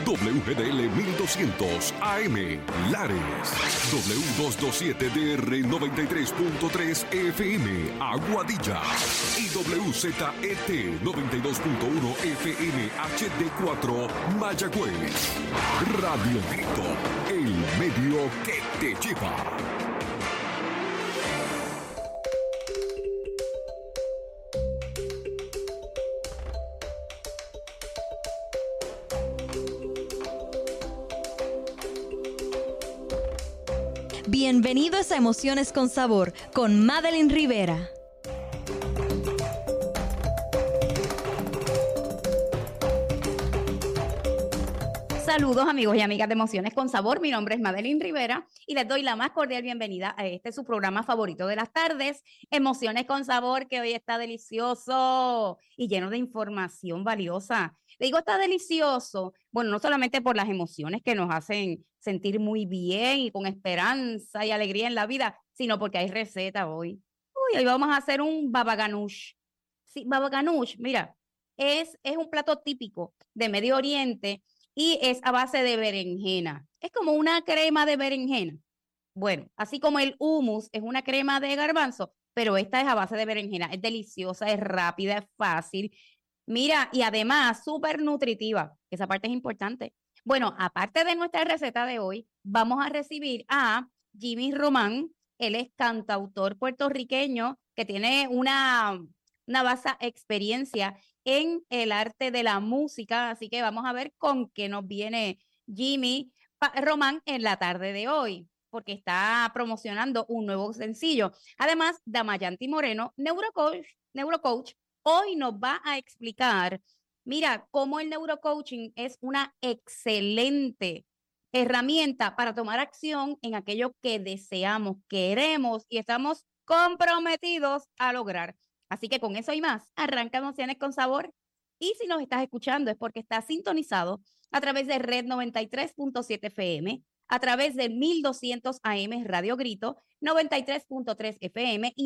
WGDL 1200 AM Lares, W227DR 93.3 FM Aguadilla y WZET 92.1 FM HD4 Mayagüez. Radio Grito, el medio que te lleva. Bienvenidos a Emociones con Sabor con Madeline Rivera. Saludos amigos y amigas de Emociones con Sabor, mi nombre es Madeline Rivera y les doy la más cordial bienvenida a este su programa favorito de las tardes, Emociones con Sabor, que hoy está delicioso y lleno de información valiosa. Le digo está delicioso, bueno, no solamente por las emociones que nos hacen sentir muy bien y con esperanza y alegría en la vida, sino porque hay receta hoy. Hoy vamos a hacer un baba ganoush. Sí, baba ganoush, mira, es un plato típico de Medio Oriente y es a base de berenjena. Es como una crema de berenjena. Bueno, así como el hummus es una crema de garbanzo, pero esta es a base de berenjena. Es deliciosa, es rápida, es fácil. Mira, y además súper nutritiva. Esa parte es importante. Bueno, aparte de nuestra receta de hoy, vamos a recibir a Jimmy Román. Él es cantautor puertorriqueño que tiene una vasta experiencia en el arte de la música, así que vamos a ver con qué nos viene Jimmy Román en la tarde de hoy, porque está promocionando un nuevo sencillo. Además, Damayanti Moreno, neurocoach, hoy nos va a explicar, mira, cómo el neurocoaching es una excelente herramienta para tomar acción en aquello que deseamos, queremos y estamos comprometidos a lograr. Así que con eso y más, arranca Emociones con Sabor. Y si nos estás escuchando es porque estás sintonizado a través de Red 93.7 FM, a través de 1200 AM Radio Grito, 93.3 FM y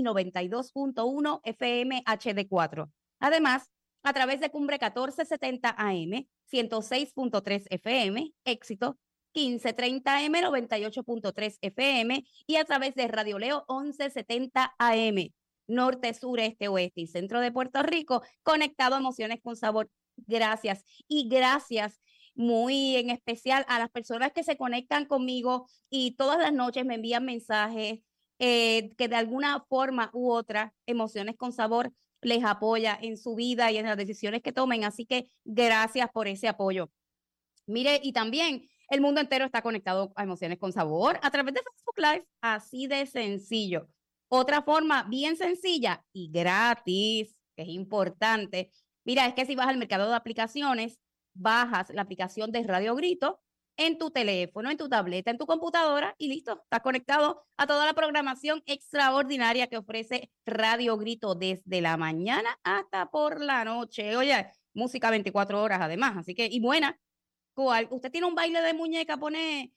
92.1 FM HD4. Además, a través de Cumbre 1470 AM, 106.3 FM, Éxito, 1530 AM, 98.3 FM y a través de Radio Leo 1170 AM. Norte, sur, este, oeste y centro de Puerto Rico, conectado a Emociones con Sabor. Gracias. Y gracias muy en especial a las personas que se conectan conmigo y todas las noches me envían mensajes que de alguna forma u otra Emociones con Sabor les apoya en su vida y en las decisiones que tomen. Así que gracias por ese apoyo. Mire, y también el mundo entero está conectado a Emociones con Sabor a través de Facebook Live, así de sencillo. Otra forma bien sencilla y gratis, que es importante, mira, es que si vas al mercado de aplicaciones, bajas la aplicación de Radio Grito en tu teléfono, en tu tableta, en tu computadora y listo, estás conectado a toda la programación extraordinaria que ofrece Radio Grito desde la mañana hasta por la noche. Oye, música 24 horas además, así que, y buena. Usted tiene un baile de muñeca, pone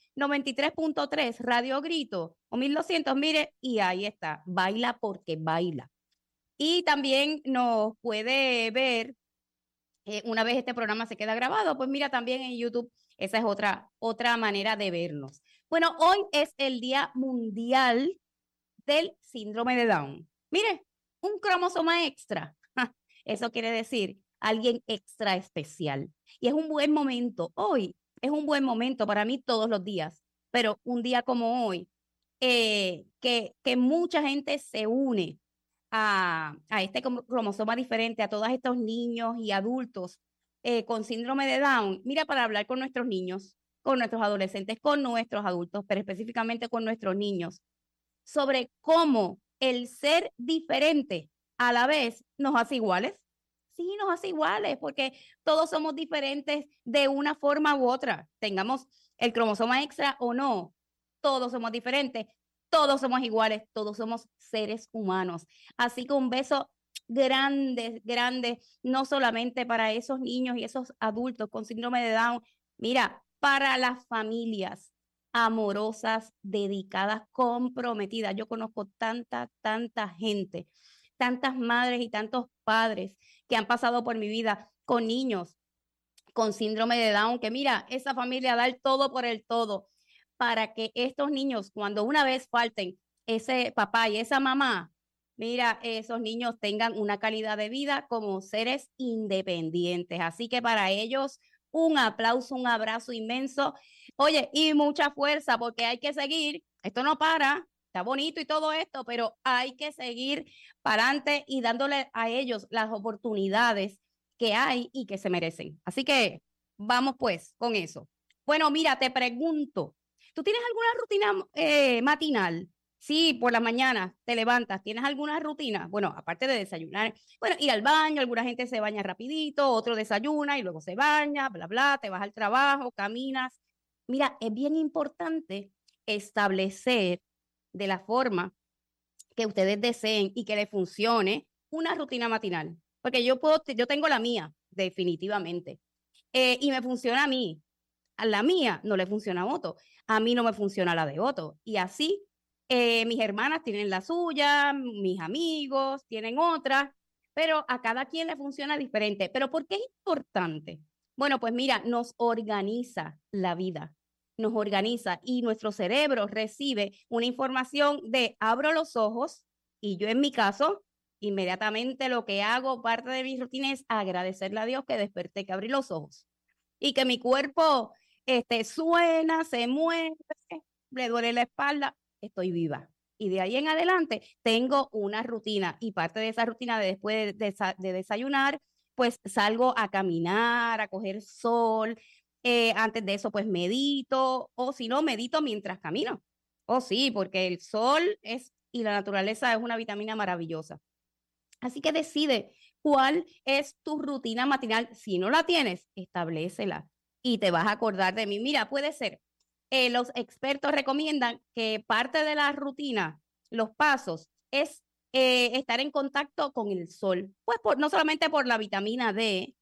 93.3 Radio Grito o 1200, mire, y ahí está, baila porque baila. Y también nos puede ver, una vez este programa se queda grabado, pues mira, también en YouTube, esa es otra manera de vernos. Bueno, hoy es el Día Mundial del Síndrome de Down. Mire, un cromosoma extra. Eso quiere decir alguien extra especial. Y es un buen momento, hoy es un buen momento para mí todos los días, pero un día como hoy, que mucha gente se une a este cromosoma diferente, a todos estos niños y adultos con síndrome de Down. Mira, para hablar con nuestros niños, con nuestros adolescentes, con nuestros adultos, pero específicamente con nuestros niños, sobre cómo el ser diferente a la vez nos hace iguales. Sí, nos hace iguales, porque todos somos diferentes de una forma u otra. Tengamos el cromosoma extra o no, todos somos diferentes, todos somos iguales, todos somos seres humanos. Así que un beso grande, grande, no solamente para esos niños y esos adultos con síndrome de Down, mira, para las familias amorosas, dedicadas, comprometidas. Yo conozco tanta gente, tantas madres y tantos padres que han pasado por mi vida con niños con síndrome de Down, que mira, esa familia da el todo por el todo para que estos niños, cuando una vez falten ese papá y esa mamá, mira, esos niños tengan una calidad de vida como seres independientes. Así que para ellos, un aplauso, un abrazo inmenso. Oye, y mucha fuerza, porque hay que seguir. Esto no para, está bonito y todo esto, pero hay que seguir para adelante y dándole a ellos las oportunidades que hay y que se merecen. Así que vamos pues con eso. Bueno, mira, te pregunto, ¿tú tienes alguna rutina matinal? Sí, por la mañana te levantas, ¿tienes alguna rutina? Bueno, aparte de desayunar, bueno, ir al baño, alguna gente se baña rapidito, otro desayuna y luego se baña, bla, bla, te vas al trabajo, caminas. Mira, es bien importante establecer de la forma que ustedes deseen y que les funcione una rutina matinal. Porque yo tengo la mía, definitivamente. Y me funciona a mí. A la mía no le funciona a Otto. A mí no me funciona la de Otto. Y así, mis hermanas tienen la suya, mis amigos tienen otra, pero a cada quien le funciona diferente. ¿Pero por qué es importante? Bueno, pues mira, nos organiza la vida, nos organiza y nuestro cerebro recibe una información de abro los ojos y yo en mi caso, inmediatamente lo que hago, parte de mi rutina es agradecerle a Dios que desperté, que abrí los ojos y que mi cuerpo suena, se mueve, le duele la espalda, estoy viva. Y de ahí en adelante tengo una rutina y parte de esa rutina después de desayunar, pues salgo a caminar, a coger sol. Antes de eso, pues medito o si no, medito mientras camino. Oh, sí, porque el sol y la naturaleza es una vitamina maravillosa. Así que decide cuál es tu rutina matinal. Si no la tienes, establécela y te vas a acordar de mí. Mira, puede ser, los expertos recomiendan que parte de la rutina, los pasos, es estar en contacto con el sol. Pues no solamente por la vitamina D,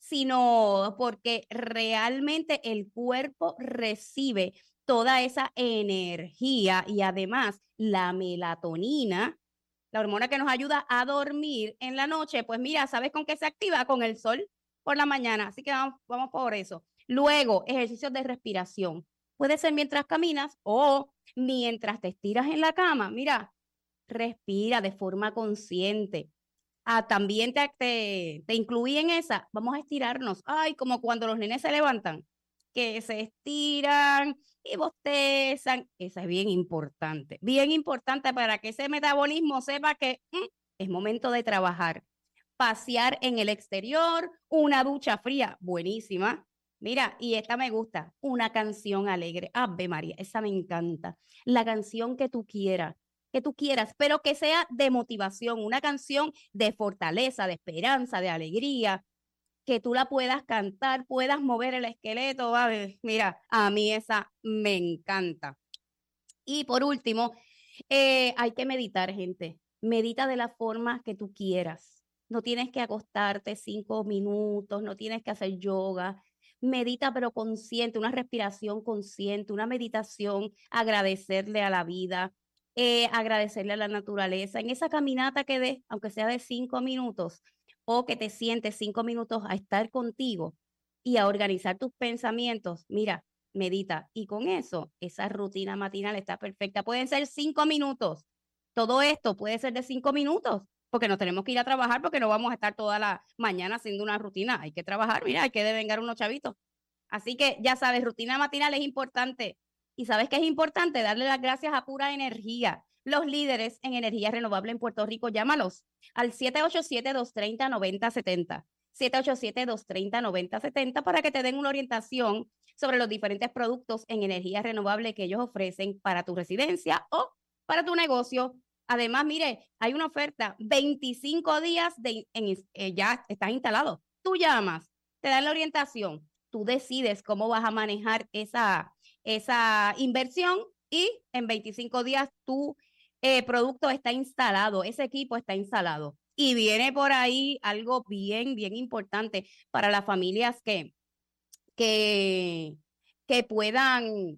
sino porque realmente el cuerpo recibe toda esa energía y además la melatonina, la hormona que nos ayuda a dormir en la noche, pues mira, ¿sabes con qué se activa? Con el sol por la mañana. Así que vamos por eso. Luego, ejercicios de respiración. Puede ser mientras caminas o mientras te estiras en la cama. Mira, respira de forma consciente. También te incluí en esa. Vamos a estirarnos. Ay, como cuando los nenes se levantan, que se estiran y bostezan. Esa es bien importante para que ese metabolismo sepa que es momento de trabajar. Pasear en el exterior, una ducha fría, buenísima. Mira, y esta me gusta, una canción alegre. Ave María, esa me encanta. La canción que tú quieras, pero que sea de motivación, una canción de fortaleza, de esperanza, de alegría, que tú la puedas cantar, puedas mover el esqueleto. Mira, a mí esa me encanta. Y por último, hay que meditar, gente. Medita de la forma que tú quieras. No tienes que acostarte 5 minutos, no tienes que hacer yoga. Medita, pero consciente, una respiración consciente, una meditación, agradecerle a la vida, agradecerle a la naturaleza. En esa caminata que des, aunque sea de 5 minutos, o que te sientes 5 minutos a estar contigo y a organizar tus pensamientos, mira, medita. Y con eso, esa rutina matinal está perfecta. Pueden ser 5 minutos. Todo esto puede ser de 5 minutos, porque no tenemos que ir a trabajar, porque no vamos a estar toda la mañana haciendo una rutina. Hay que trabajar, mira, hay que devengar unos chavitos. Así que ya sabes, rutina matinal es importante. Y sabes que es importante darle las gracias a Pura Energía. Los líderes en energía renovable en Puerto Rico, llámalos al 787-230-9070. 787-230-9070 para que te den una orientación sobre los diferentes productos en energía renovable que ellos ofrecen para tu residencia o para tu negocio. Además, mire, hay una oferta, 25 días ya estás instalado. Tú llamas, te dan la orientación, tú decides cómo vas a manejar esa inversión y en 25 días tu producto está instalado, ese equipo está instalado. Y viene por ahí algo bien, bien importante para las familias que puedan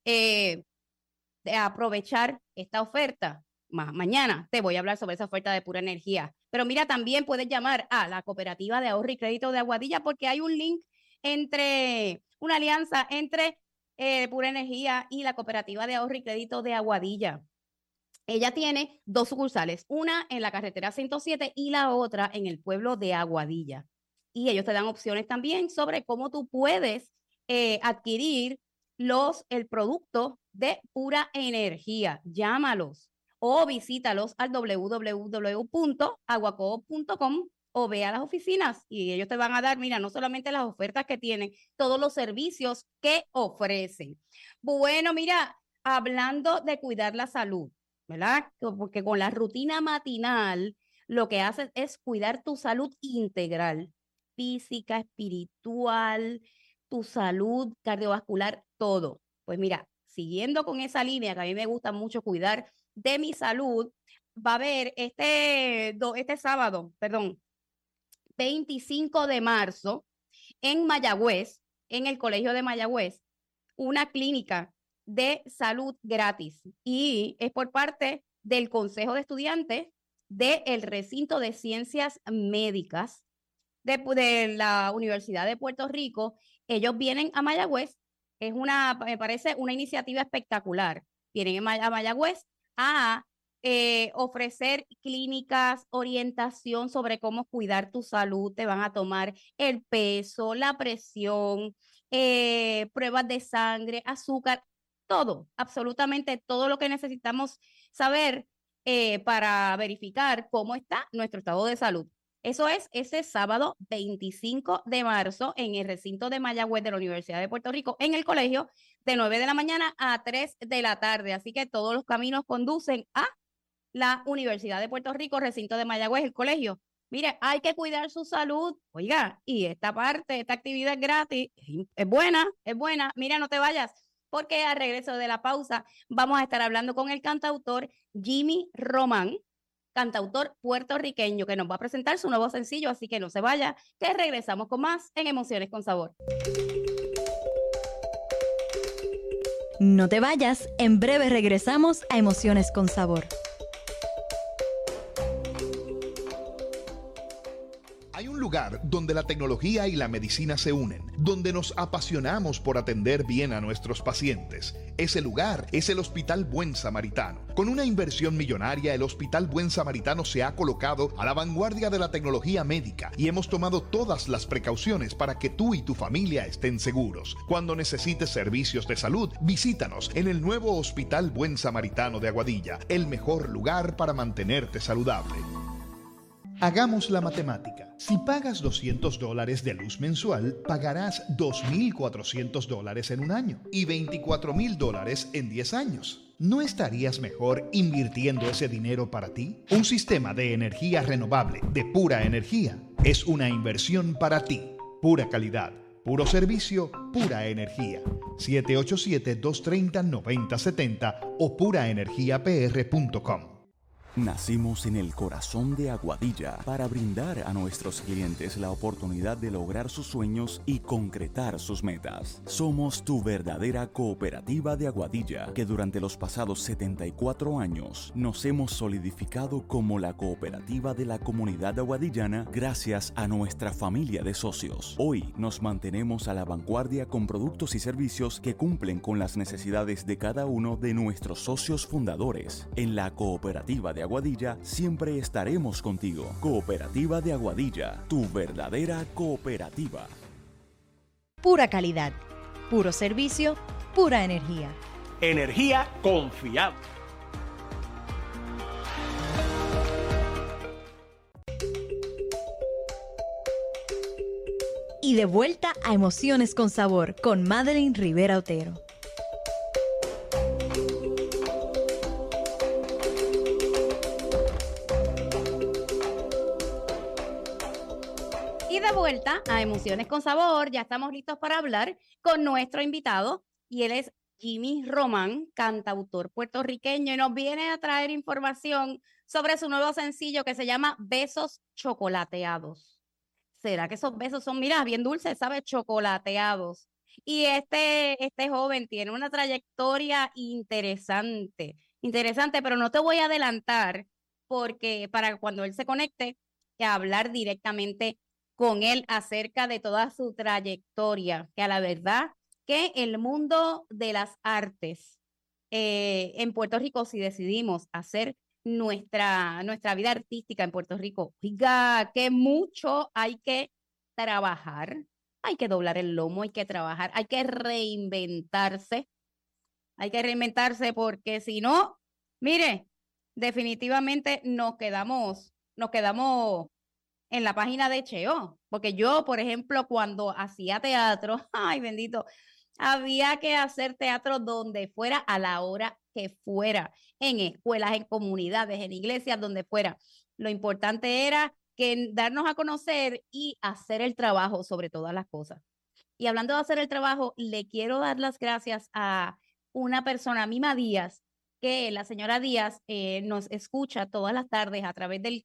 aprovechar esta oferta. Mañana te voy a hablar sobre esa oferta de Pura Energía. Pero mira, también puedes llamar a la Cooperativa de Ahorro y Crédito de Aguadilla porque hay un link una alianza entre Pura Energía y la Cooperativa de Ahorro y Crédito de Aguadilla. Ella tiene 2 sucursales, una en la carretera 107 y la otra en el pueblo de Aguadilla. Y ellos te dan opciones también sobre cómo tú puedes adquirir el producto de Pura Energía. Llámalos o visítalos al www.aguacoop.com o ve a las oficinas y ellos te van a dar, mira, no solamente las ofertas que tienen, todos los servicios que ofrecen. Bueno, mira, hablando de cuidar la salud, ¿verdad? Porque con la rutina matinal lo que haces es cuidar tu salud integral, física, espiritual, tu salud cardiovascular, todo. Pues mira, siguiendo con esa línea que a mí me gusta mucho cuidar de mi salud, va a haber este sábado, 25 de marzo, en Mayagüez, en el Colegio de Mayagüez, una clínica de salud gratis y es por parte del Consejo de Estudiantes del Recinto de Ciencias Médicas de la Universidad de Puerto Rico. Ellos vienen a Mayagüez, me parece una iniciativa espectacular. Vienen a Mayagüez a ofrecer clínicas, orientación sobre cómo cuidar tu salud, te van a tomar el peso, la presión, pruebas de sangre, azúcar, todo, absolutamente todo lo que necesitamos saber para verificar cómo está nuestro estado de salud. Eso es ese sábado 25 de marzo en el recinto de Mayagüez de la Universidad de Puerto Rico, en el colegio, de 9 de la mañana a 3 de la tarde. Así que todos los caminos conducen a la Universidad de Puerto Rico, recinto de Mayagüez, el colegio. Mire, hay que cuidar su salud. Oiga, y esta actividad es gratis, es buena. Mira, no te vayas, porque al regreso de la pausa vamos a estar hablando con el cantautor Jimmy Román, cantautor puertorriqueño, que nos va a presentar su nuevo sencillo, así que no se vaya, que regresamos con más en Emociones con Sabor. No te vayas, en breve regresamos a Emociones con Sabor. Hay un lugar donde la tecnología y la medicina se unen, donde nos apasionamos por atender bien a nuestros pacientes. Ese lugar es el Hospital Buen Samaritano. Con una inversión millonaria, el Hospital Buen Samaritano se ha colocado a la vanguardia de la tecnología médica y hemos tomado todas las precauciones para que tú y tu familia estén seguros. Cuando necesites servicios de salud, visítanos en el nuevo Hospital Buen Samaritano de Aguadilla, el mejor lugar para mantenerte saludable. Hagamos la matemática. Si pagas $200 de luz mensual, pagarás $2,400 en un año y $24,000 en 10 años. ¿No estarías mejor invirtiendo ese dinero para ti? Un sistema de energía renovable de Pura Energía es una inversión para ti. Pura calidad, puro servicio, pura energía. 787-230-9070 o puraenergiapr.com. Nacimos en el corazón de Aguadilla para brindar a nuestros clientes la oportunidad de lograr sus sueños y concretar sus metas. Somos tu verdadera cooperativa de Aguadilla, que durante los pasados 74 años nos hemos solidificado como la cooperativa de la comunidad aguadillana gracias a nuestra familia de socios. Hoy nos mantenemos a la vanguardia con productos y servicios que cumplen con las necesidades de cada uno de nuestros socios fundadores. En la cooperativa de Aguadilla siempre estaremos contigo. Cooperativa de Aguadilla, tu verdadera cooperativa. Pura calidad, puro servicio, pura energía. Energía confiable. Y de vuelta a Emociones con Sabor con Madeline Rivera Otero. De vuelta a Emociones con Sabor, ya estamos listos para hablar con nuestro invitado y él es Jimmy Román, cantautor puertorriqueño, y nos viene a traer información sobre su nuevo sencillo que se llama Besos Chocolateados. ¿Será que esos besos son, mira, bien dulces, sabes, chocolateados? Y este joven tiene una trayectoria interesante, pero no te voy a adelantar porque para cuando él se conecte, a hablar directamente con él acerca de toda su trayectoria, que a la verdad que el mundo de las artes en Puerto Rico, si decidimos hacer nuestra vida artística en Puerto Rico, oiga, que mucho hay que trabajar, hay que doblar el lomo, hay que trabajar, hay que reinventarse porque si no, mire, definitivamente nos quedamos en la página de Cheo, porque yo, por ejemplo, cuando hacía teatro, ay bendito, había que hacer teatro donde fuera, a la hora que fuera, en escuelas, en comunidades, en iglesias, donde fuera. Lo importante era que darnos a conocer y hacer el trabajo sobre todas las cosas. Y hablando de hacer el trabajo, le quiero dar las gracias a una persona, Mima Díaz, que la señora Díaz nos escucha todas las tardes a través del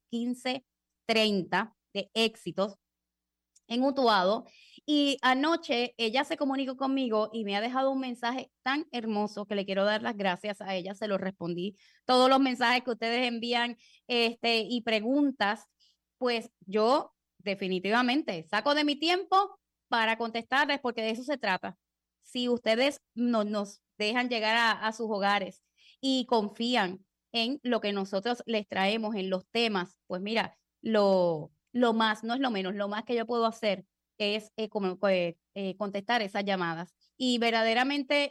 1530 de Éxitos en Utuado. Y anoche ella se comunicó conmigo y me ha dejado un mensaje tan hermoso que le quiero dar las gracias a ella. Se los respondí. Todos los mensajes que ustedes envían y preguntas, pues yo definitivamente saco de mi tiempo para contestarles, porque de eso se trata. Si ustedes nos dejan llegar a sus hogares y confían en lo que nosotros les traemos, en los temas, pues mira, lo más, no es lo menos, lo más que yo puedo hacer es contestar esas llamadas. Y verdaderamente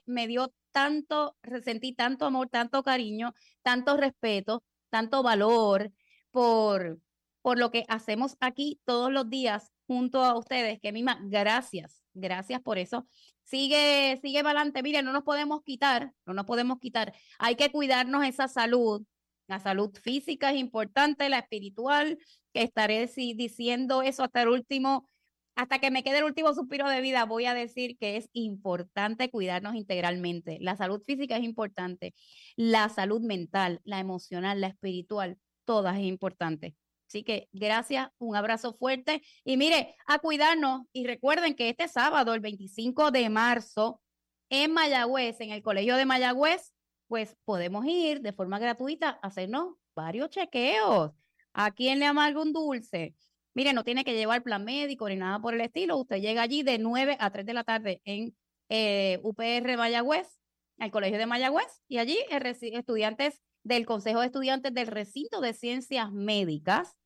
sentí tanto amor, tanto cariño, tanto respeto, tanto valor por lo que hacemos aquí todos los días junto a ustedes, que Mima, gracias por eso. Sigue para adelante. Mire, no nos podemos quitar. Hay que cuidarnos esa salud. La salud física es importante, la espiritual, que estaré diciendo eso hasta que me quede el último suspiro de vida. Voy a decir que es importante cuidarnos integralmente. La salud física es importante, la salud mental, la emocional, la espiritual, todas es importante. Así que gracias, un abrazo fuerte y mire, a cuidarnos. Y recuerden que este sábado, el 25 de marzo, en Mayagüez, en el Colegio de Mayagüez, pues podemos ir de forma gratuita a hacernos varios chequeos. ¿A quién le amarga un dulce? Mire, no tiene que llevar plan médico ni nada por el estilo. Usted llega allí de 9 a 3 de la tarde en UPR Mayagüez, al Colegio de Mayagüez, y allí estudiantes del Consejo de Estudiantes del Recinto de Ciencias Médicas,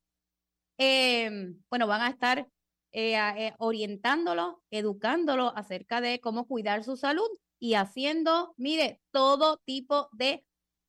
van a estar orientándolo, educándolo acerca de cómo cuidar su salud y haciendo, mire, todo tipo de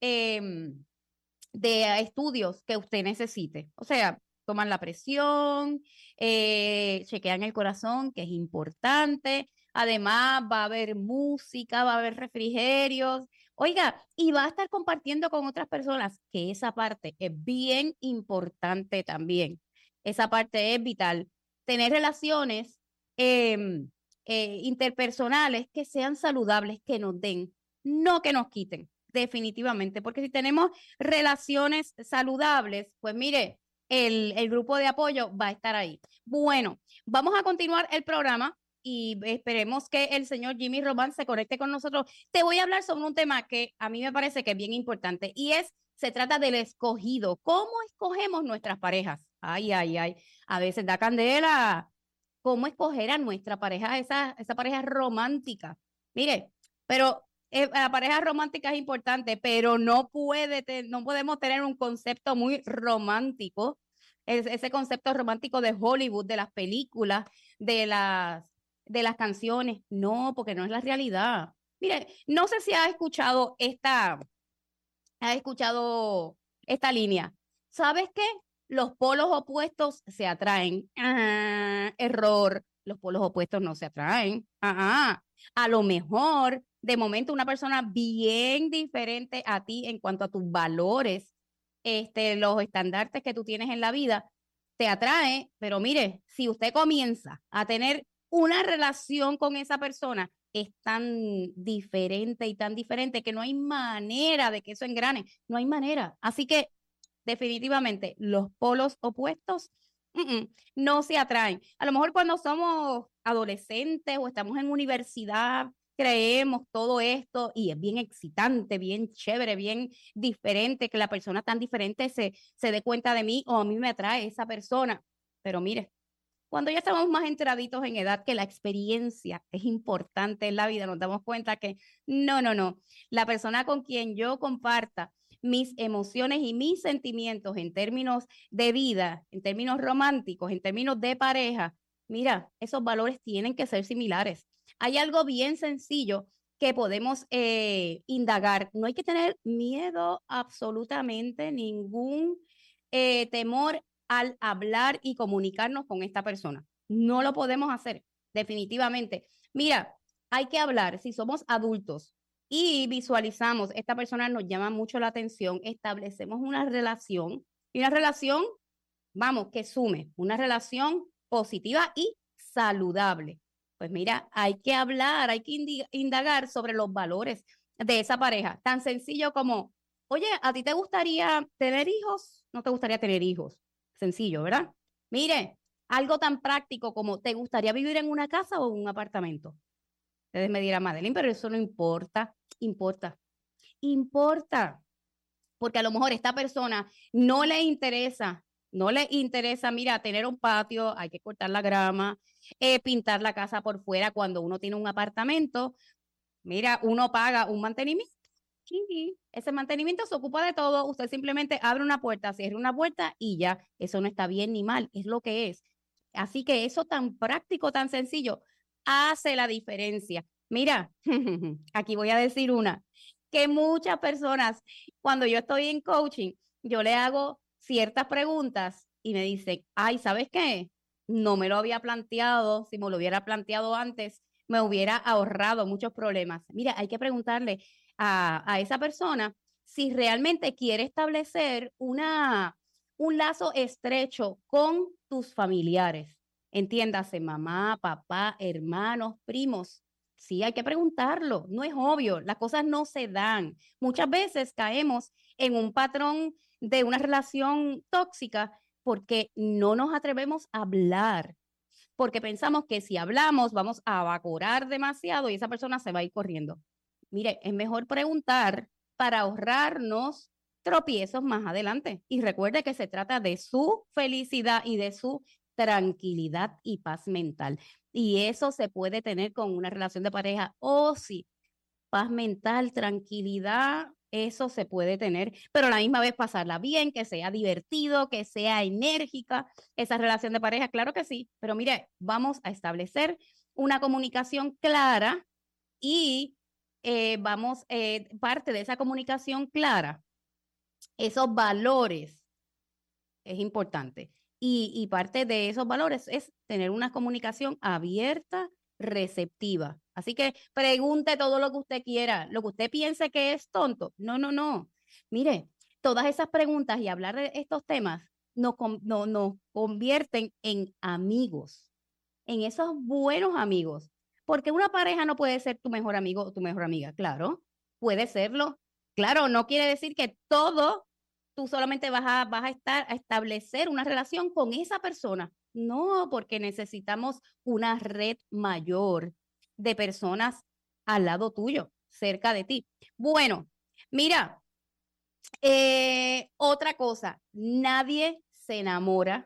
estudios que usted necesite. O sea, toman la presión, chequean el corazón, que es importante. Además, va a haber música, va a haber refrigerios. Oiga, y va a estar compartiendo con otras personas, que esa parte es bien importante también. Esa parte es vital. Tener relaciones interpersonales que sean saludables, que nos den, no que nos quiten, definitivamente. Porque si tenemos relaciones saludables, pues mire, el grupo de apoyo va a estar ahí. Bueno, vamos a continuar el programa y esperemos que el señor Jimmy Román se conecte con nosotros. Te voy a hablar sobre un tema que a mí me parece que es bien importante y se trata del escogido. ¿Cómo escogemos nuestras parejas? Ay. A veces da candela. ¿Cómo escoger a nuestra pareja, esa pareja romántica? Mire, pero la pareja romántica es importante, pero no podemos tener un concepto muy romántico, ese concepto romántico de Hollywood, de las películas, de las canciones. No, porque no es la realidad. Mire, no sé si has escuchado esta línea. ¿Sabes qué? Los polos opuestos se atraen. Error. Los polos opuestos no se atraen. A lo mejor, de momento, una persona bien diferente a ti en cuanto a tus valores, los estandartes que tú tienes en la vida, te atrae. Pero mire, si usted comienza a tener una relación con esa persona, es tan diferente y tan diferente que no hay manera de que eso engrane. No hay manera. Así que definitivamente los polos opuestos no se atraen. A lo mejor cuando somos adolescentes o estamos en universidad, creemos todo esto y es bien excitante, bien chévere, bien diferente, que la persona tan diferente se dé cuenta de mí o a mí me atrae esa persona. Pero mire, Cuando ya estamos más entraditos en edad, que la experiencia es importante en la vida, nos damos cuenta que no. La persona con quien yo comparta mis emociones y mis sentimientos en términos de vida, en términos románticos, en términos de pareja, mira, esos valores tienen que ser similares. Hay algo bien sencillo que podemos indagar. No hay que tener miedo, absolutamente ningún temor al hablar y comunicarnos con esta persona. No lo podemos hacer, definitivamente. Mira, hay que hablar si somos adultos y visualizamos, esta persona nos llama mucho la atención, establecemos una relación, y una relación, vamos, que sume, una relación positiva y saludable. Pues mira, hay que hablar, hay que indagar sobre los valores de esa pareja. Tan sencillo como, oye, ¿a ti te gustaría tener hijos? ¿No te gustaría tener hijos? Sencillo, ¿verdad? Mire, algo tan práctico como, ¿te gustaría vivir en una casa o en un apartamento? Ustedes me dirán, Madeline, pero eso no importa. Importa. Porque a lo mejor esta persona no le interesa, mira, tener un patio, hay que cortar la grama, pintar la casa por fuera cuando uno tiene un apartamento. Mira, uno paga un mantenimiento y ese mantenimiento se ocupa de todo. Usted simplemente abre una puerta, cierra una puerta y ya. Eso no está bien ni mal, es lo que es. Así que eso tan práctico, tan sencillo, hace la diferencia. Mira, aquí voy a decir una, que muchas personas, cuando yo estoy en coaching, yo le hago ciertas preguntas y me dicen, ay, ¿sabes qué? No me lo había planteado, si me lo hubiera planteado antes, me hubiera ahorrado muchos problemas. Mira, hay que preguntarle a esa persona si realmente quiere establecer un lazo estrecho con tus familiares. Entiéndase, mamá, papá, hermanos, primos. Sí, hay que preguntarlo. No es obvio, las cosas no se dan. Muchas veces caemos en un patrón de una relación tóxica porque no nos atrevemos a hablar, porque pensamos que si hablamos vamos a evaporar demasiado y esa persona se va a ir corriendo. Mire, es mejor preguntar para ahorrarnos tropiezos más adelante. Y recuerde que se trata de su felicidad y de su tranquilidad y paz mental. Y eso se puede tener con una relación de pareja. Oh, sí, paz mental, tranquilidad, eso se puede tener, pero a la misma vez pasarla bien, que sea divertido, que sea enérgica, esa relación de pareja, claro que sí, pero mire, vamos a establecer una comunicación clara y parte de esa comunicación clara, esos valores, es importante, y parte de esos valores es tener una comunicación abierta, receptiva. Así que pregunte todo lo que usted quiera, lo que usted piense que es tonto. No. Mire, todas esas preguntas y hablar de estos temas nos convierten en amigos, en esos buenos amigos. Porque una pareja no puede ser tu mejor amigo o tu mejor amiga. Claro, puede serlo. Claro, no quiere decir que tú solamente vas a establecer una relación con esa persona. No, porque necesitamos una red mayor de personas al lado tuyo, cerca de ti. Bueno, mira, otra cosa, nadie se enamora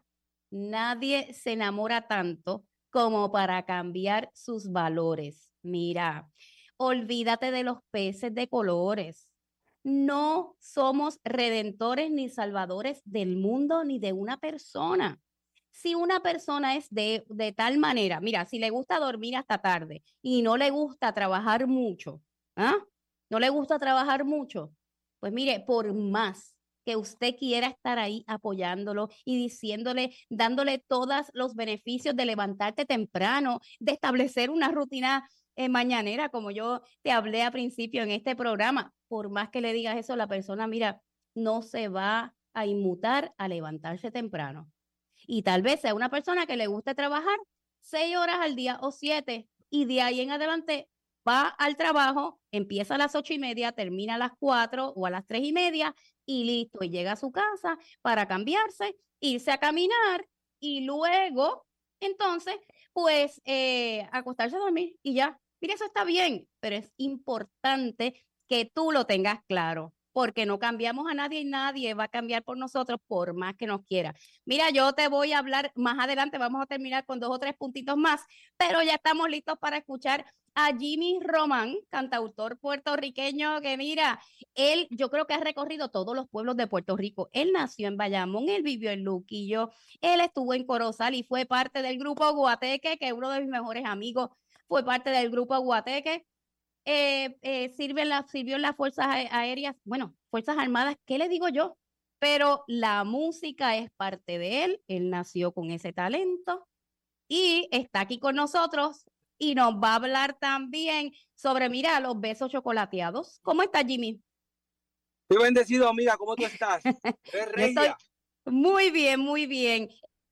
tanto como para cambiar sus valores. Mira, olvídate de los peces de colores. No somos redentores ni salvadores del mundo ni de una persona. Si una persona es de tal manera, mira, si le gusta dormir hasta tarde y no le gusta trabajar mucho, no le gusta trabajar mucho, pues mire, por más que usted quiera estar ahí apoyándolo y diciéndole, dándole todos los beneficios de levantarte temprano, de establecer una rutina mañanera, como yo te hablé al principio en este programa, por más que le digas eso, la persona, mira, no se va a inmutar a levantarse temprano. Y tal vez sea una persona que le guste trabajar 6 horas al día o 7, y de ahí en adelante va al trabajo, empieza a las 8:30, termina a las 4 o a las 3:30 y listo, y llega a su casa para cambiarse, irse a caminar y luego, entonces, pues acostarse a dormir y ya. Mira, eso está bien, pero es importante que tú lo tengas claro. porque no cambiamos a nadie y nadie va a cambiar por nosotros por más que nos quiera. Mira, yo te voy a hablar más adelante, vamos a terminar con 2 o 3 puntitos más, pero ya estamos listos para escuchar a Jimmy Román, cantautor puertorriqueño que mira, él yo creo que ha recorrido todos los pueblos de Puerto Rico. Él nació en Bayamón, él vivió en Luquillo, él estuvo en Corozal y fue parte del grupo Guateque, que uno de mis mejores amigos fue parte del grupo Guateque. Sirvió en las Fuerzas Aéreas, bueno, Fuerzas Armadas, ¿qué le digo yo? Pero la música es parte de él nació con ese talento y está aquí con nosotros y nos va a hablar también sobre, mira, los besos chocolateados. ¿Cómo estás, Jimmy? Estoy bendecido, amiga, ¿cómo tú estás? ¿Eres regia? Muy bien, muy bien.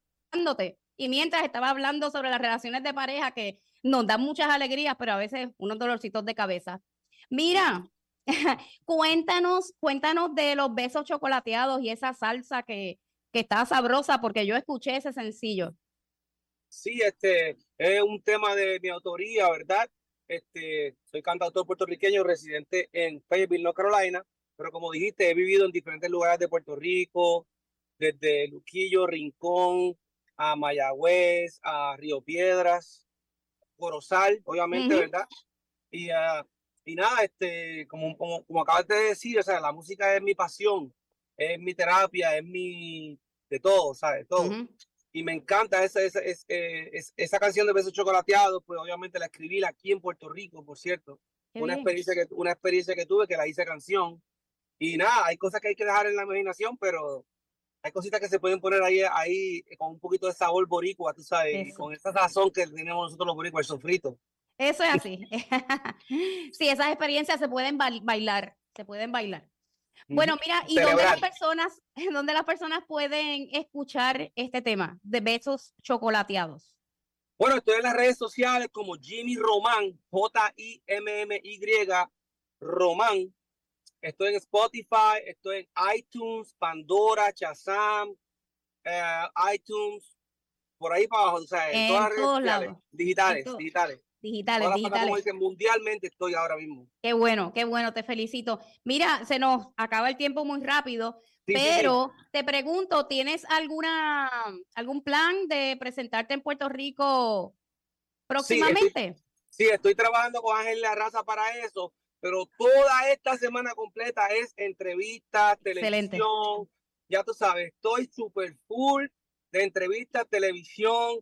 Y mientras estaba hablando sobre las relaciones de pareja que nos dan muchas alegrías, pero a veces unos dolorcitos de cabeza. Mira, cuéntanos de los besos chocolateados y esa salsa que está sabrosa, porque yo escuché ese sencillo. Sí, es un tema de mi autoría, ¿verdad? Soy cantautor puertorriqueño residente en Fayetteville, North Carolina, pero como dijiste, he vivido en diferentes lugares de Puerto Rico, desde Luquillo, Rincón, a Mayagüez, a Río Piedras, Corozal, obviamente, ¿verdad? Y nada, como acabas de decir, o sea, la música es mi pasión, es mi terapia, es mi de todo, ¿sabes? Todo. Y me encanta esa canción de Besos Chocolateados, pues obviamente la escribí aquí en Puerto Rico, por cierto. Una experiencia que tuve, que la hice canción. Y nada, hay cosas que hay que dejar en la imaginación, pero hay cositas que se pueden poner ahí con un poquito de sabor boricua, tú sabes, y con esa sazón que tenemos nosotros los boricuas, el sofrito. Eso es así. Sí, esas experiencias se pueden bailar, Bueno, mira, ¿y dónde las personas pueden escuchar este tema de Besos Chocolateados? Bueno, estoy en las redes sociales como Jimmy Román, Jimmy Román. Estoy en Spotify, estoy en iTunes, Pandora, Shazam, iTunes, por ahí para abajo, o sea, en todas las redes sociales, digitales. Como dicen, mundialmente estoy ahora mismo. Qué bueno, te felicito. Mira, se nos acaba el tiempo muy rápido, pero te pregunto, ¿tienes algún plan de presentarte en Puerto Rico próximamente? Sí, estoy trabajando con Ángel La Raza para eso, pero toda esta semana completa es entrevistas, televisión. Excelente. Ya tú sabes, estoy súper full de entrevistas, televisión,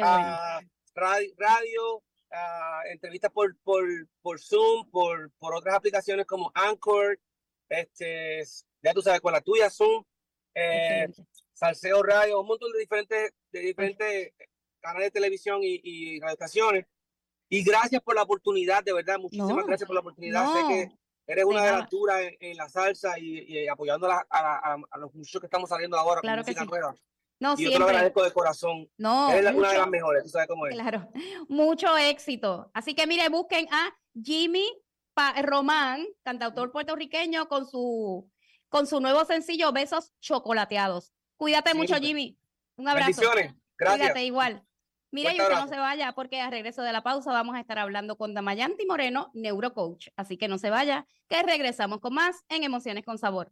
radio, entrevistas por Zoom, por otras aplicaciones como Anchor, ya tú sabes, con la tuya Zoom, Salseo Radio, un montón de diferentes canales de televisión y radioestaciones. Y gracias por la oportunidad, de verdad, muchísimas gracias por la oportunidad. Sé que eres una de las duras en la salsa y apoyando a los muchachos que estamos saliendo ahora con música nueva. No, y yo te lo agradezco de corazón. Eres una de las mejores, tú sabes cómo es. Claro, mucho éxito. Así que mire, busquen a Jimmy Román, cantautor puertorriqueño, con su nuevo sencillo Besos Chocolateados. Cuídate mucho, Jimmy. Un abrazo. Bendiciones. Gracias. Cuídate igual. Mira, y usted no se vaya, porque a regreso de la pausa vamos a estar hablando con Damayanti Moreno, neurocoach. Así que no se vaya, que regresamos con más en Emociones con Sabor.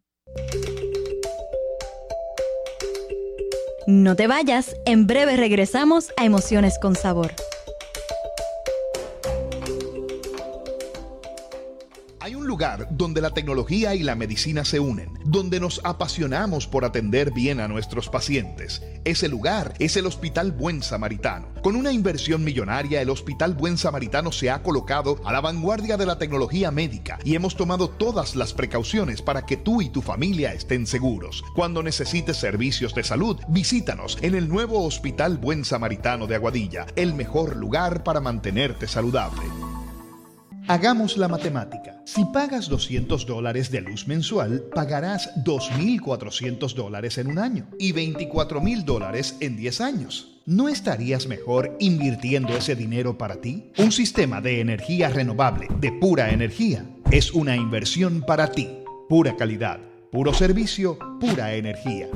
No te vayas, en breve regresamos a Emociones con Sabor. Hay un lugar donde la tecnología y la medicina se unen, donde nos apasionamos por atender bien a nuestros pacientes. Ese lugar es el Hospital Buen Samaritano. Con una inversión millonaria, el Hospital Buen Samaritano se ha colocado a la vanguardia de la tecnología médica y hemos tomado todas las precauciones para que tú y tu familia estén seguros. Cuando necesites servicios de salud, visítanos en el nuevo Hospital Buen Samaritano de Aguadilla, el mejor lugar para mantenerte saludable. Hagamos la matemática. Si pagas $200 de luz mensual, pagarás $2,400 en un año y $24,000 en 10 años. ¿No estarías mejor invirtiendo ese dinero para ti? Un sistema de energía renovable, de pura energía, es una inversión para ti. Pura calidad, puro servicio, pura energía.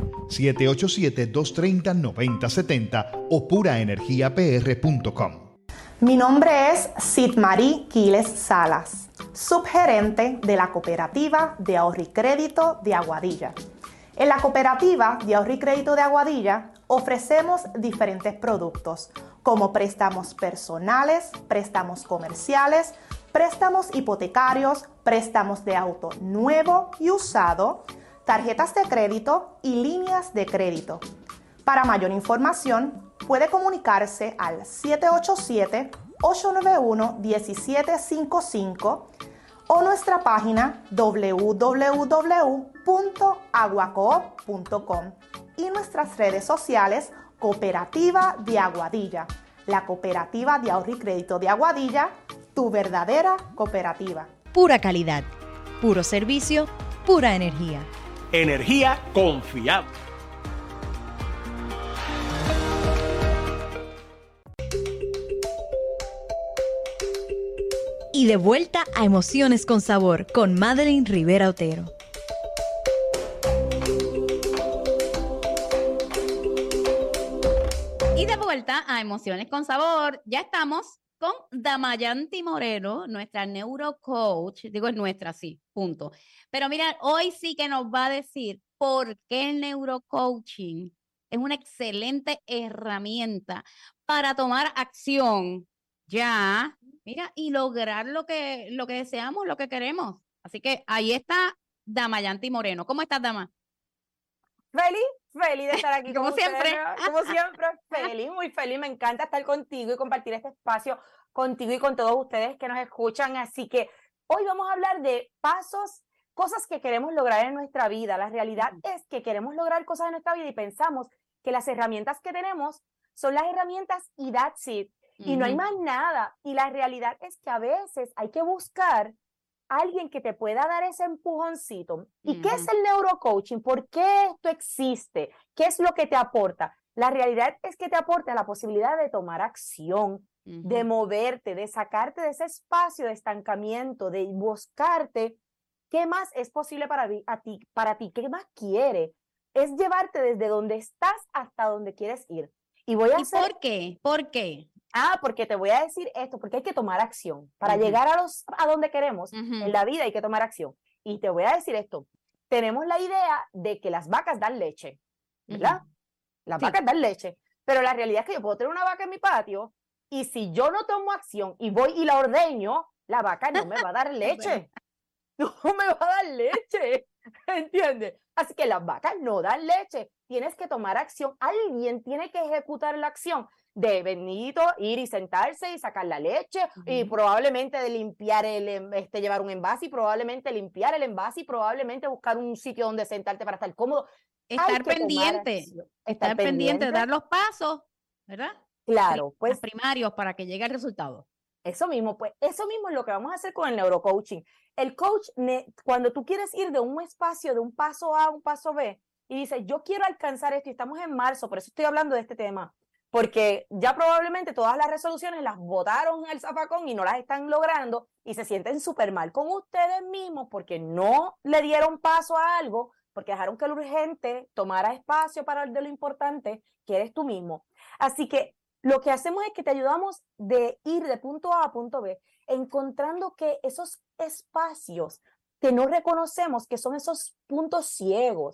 787-230-9070 o puraenergiapr.com. Mi nombre es Sidmarí Quiles Salas. subgerente de la Cooperativa de Ahorro y Crédito de Aguadilla. En la Cooperativa de Ahorro y Crédito de Aguadilla ofrecemos diferentes productos como préstamos personales, préstamos comerciales, préstamos hipotecarios, préstamos de auto nuevo y usado, tarjetas de crédito y líneas de crédito. Para mayor información, puede comunicarse al 787-891-1755 o nuestra página www.aguacoop.com y nuestras redes sociales Cooperativa de Aguadilla, la Cooperativa de Ahorro y Crédito de Aguadilla, tu verdadera cooperativa. Pura calidad, puro servicio, pura energía. Energía confiable. Y de vuelta a Emociones con Sabor con Madeline Rivera Otero. Y de vuelta a Emociones con Sabor, ya estamos con Damayanti Moreno, nuestra neurocoach. Digo, es nuestra, sí, punto. Pero mira, hoy sí que nos va a decir por qué el neurocoaching es una excelente herramienta para tomar acción ya, mira, y lograr lo que deseamos, lo que queremos. Así que ahí está Damayanti Moreno. ¿Cómo estás, Dama? Feliz de estar aquí Como siempre. Como siempre, muy feliz. Me encanta estar contigo y compartir este espacio contigo y con todos ustedes que nos escuchan. Así que hoy vamos a hablar de pasos, cosas que queremos lograr en nuestra vida. La realidad es que queremos lograr cosas en nuestra vida y pensamos que las herramientas que tenemos son las herramientas y that's it. Y no hay más nada. Y la realidad es que a veces hay que buscar a alguien que te pueda dar ese empujoncito. ¿Y qué es el neurocoaching? ¿Por qué esto existe? ¿Qué es lo que te aporta? La realidad es que te aporta la posibilidad de tomar acción, de moverte, de sacarte de ese espacio de estancamiento, de buscarte qué más es posible para ti, qué más quiere. Es llevarte desde donde estás hasta donde quieres ir. ¿Y por qué? ¿Por qué? Porque te voy a decir esto, porque hay que tomar acción. Para llegar a donde queremos en la vida hay que tomar acción. Y te voy a decir esto, tenemos la idea de que las vacas dan leche, ¿verdad? Las vacas dan leche, pero la realidad es que yo puedo tener una vaca en mi patio y si yo no tomo acción y voy y la ordeño, la vaca no me va a dar leche. No me va a dar leche, ¿entiendes? Así que las vacas no dan leche. Tienes que tomar acción. Alguien tiene que ejecutar la acción de Benito, ir y sentarse y sacar la leche y probablemente de limpiar llevar un envase y probablemente limpiar el envase y probablemente buscar un sitio donde sentarte para estar cómodo. Estar pendiente, dar los pasos, ¿verdad? Claro, pues primarios para que llegue el resultado. Eso mismo es lo que vamos a hacer con el neurocoaching. El coach, cuando tú quieres ir de un espacio, de un paso A a un paso B, y dices, yo quiero alcanzar esto, y estamos en marzo, por eso estoy hablando de este tema, porque ya probablemente todas las resoluciones las botaron al zafacón y no las están logrando, y se sienten súper mal con ustedes mismos porque no le dieron paso a algo, porque dejaron que lo urgente tomara espacio para de lo importante, que eres tú mismo. Así que lo que hacemos es que te ayudamos de ir de punto A a punto B, encontrando que esos espacios que no reconocemos, que son esos puntos ciegos,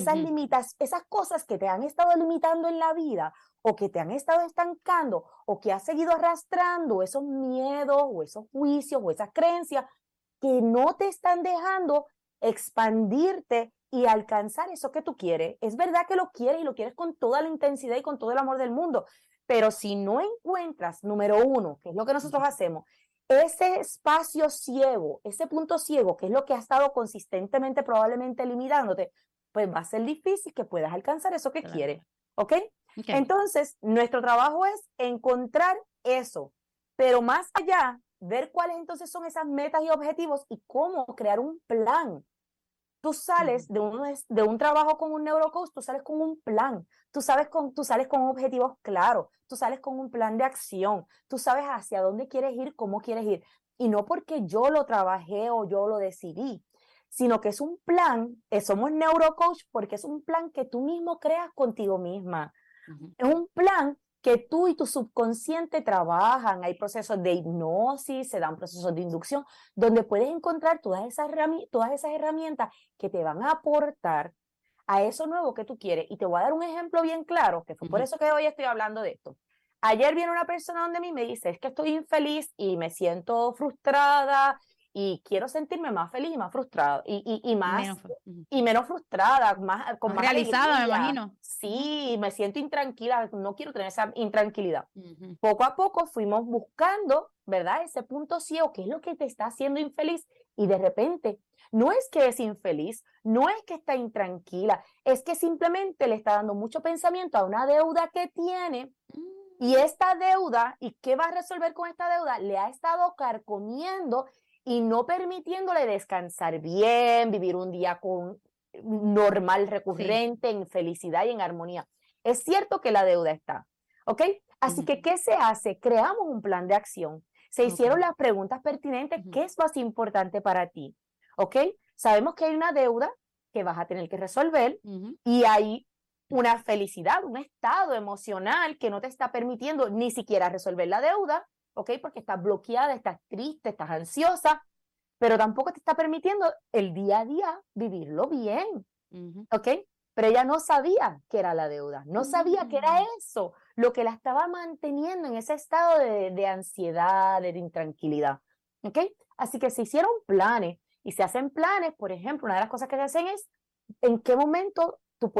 esas cosas que te han estado limitando en la vida, o que te han estado estancando, o que has seguido arrastrando esos miedos, o esos juicios, o esas creencias, que no te están dejando expandirte y alcanzar eso que tú quieres. Es verdad que lo quieres y lo quieres con toda la intensidad y con todo el amor del mundo, pero si no encuentras, número uno, que es lo que nosotros hacemos, ese espacio ciego, ese punto ciego, que es lo que ha estado consistentemente probablemente limitándote, pues va a ser difícil que puedas alcanzar eso que quieres, ¿ok? Entonces, nuestro trabajo es encontrar eso, pero más allá, ver cuáles entonces son esas metas y objetivos y cómo crear un plan. Tú sales de un trabajo con un neurocoach, tú sales con un plan, tú sales con objetivos claros, tú sales con un plan de acción, tú sabes hacia dónde quieres ir, cómo quieres ir. Y no porque yo lo trabajé o yo lo decidí, sino que es un plan, somos neurocoach porque es un plan que tú mismo creas contigo misma. Es un plan que tú y tu subconsciente trabajan. Hay procesos de hipnosis, se dan procesos de inducción, donde puedes encontrar todas esas herramientas que te van a aportar a eso nuevo que tú quieres. Y te voy a dar un ejemplo bien claro, que fue por eso que hoy estoy hablando de esto. Ayer viene una persona donde mí y me dice, es que estoy infeliz y me siento frustrada y quiero sentirme más feliz y más frustrada y menos frustrada, con más realizada, alegría. me imagino. Sí, me siento intranquila, no quiero tener esa intranquilidad. Poco a poco fuimos buscando, ¿verdad? Ese punto ciego, ¿qué es lo que te está haciendo infeliz? Y de repente, no es que es infeliz, no es que está intranquila, es que simplemente le está dando mucho pensamiento a una deuda que tiene. Y esta deuda, ¿y qué va a resolver con esta deuda? Le ha estado carcomiendo y no permitiéndole descansar bien, vivir un día normal, recurrente, en felicidad y en armonía. Es cierto que la deuda está, ¿ok? Así que, ¿qué se hace? Creamos un plan de acción. Se hicieron las preguntas pertinentes. ¿Qué es más importante para ti? ¿Ok? Sabemos que hay una deuda que vas a tener que resolver y hay una felicidad, un estado emocional que no te está permitiendo ni siquiera resolver la deuda, ¿ok? Porque estás bloqueada, estás triste, estás ansiosa, pero tampoco te está permitiendo el día a día vivirlo bien, ¿ok? Pero ella no sabía que era la deuda, no sabía que era eso lo que la estaba manteniendo en ese estado de ansiedad, de intranquilidad, ¿ok? Así que se hicieron planes y se hacen planes, por ejemplo, una de las cosas que se hacen es en qué momento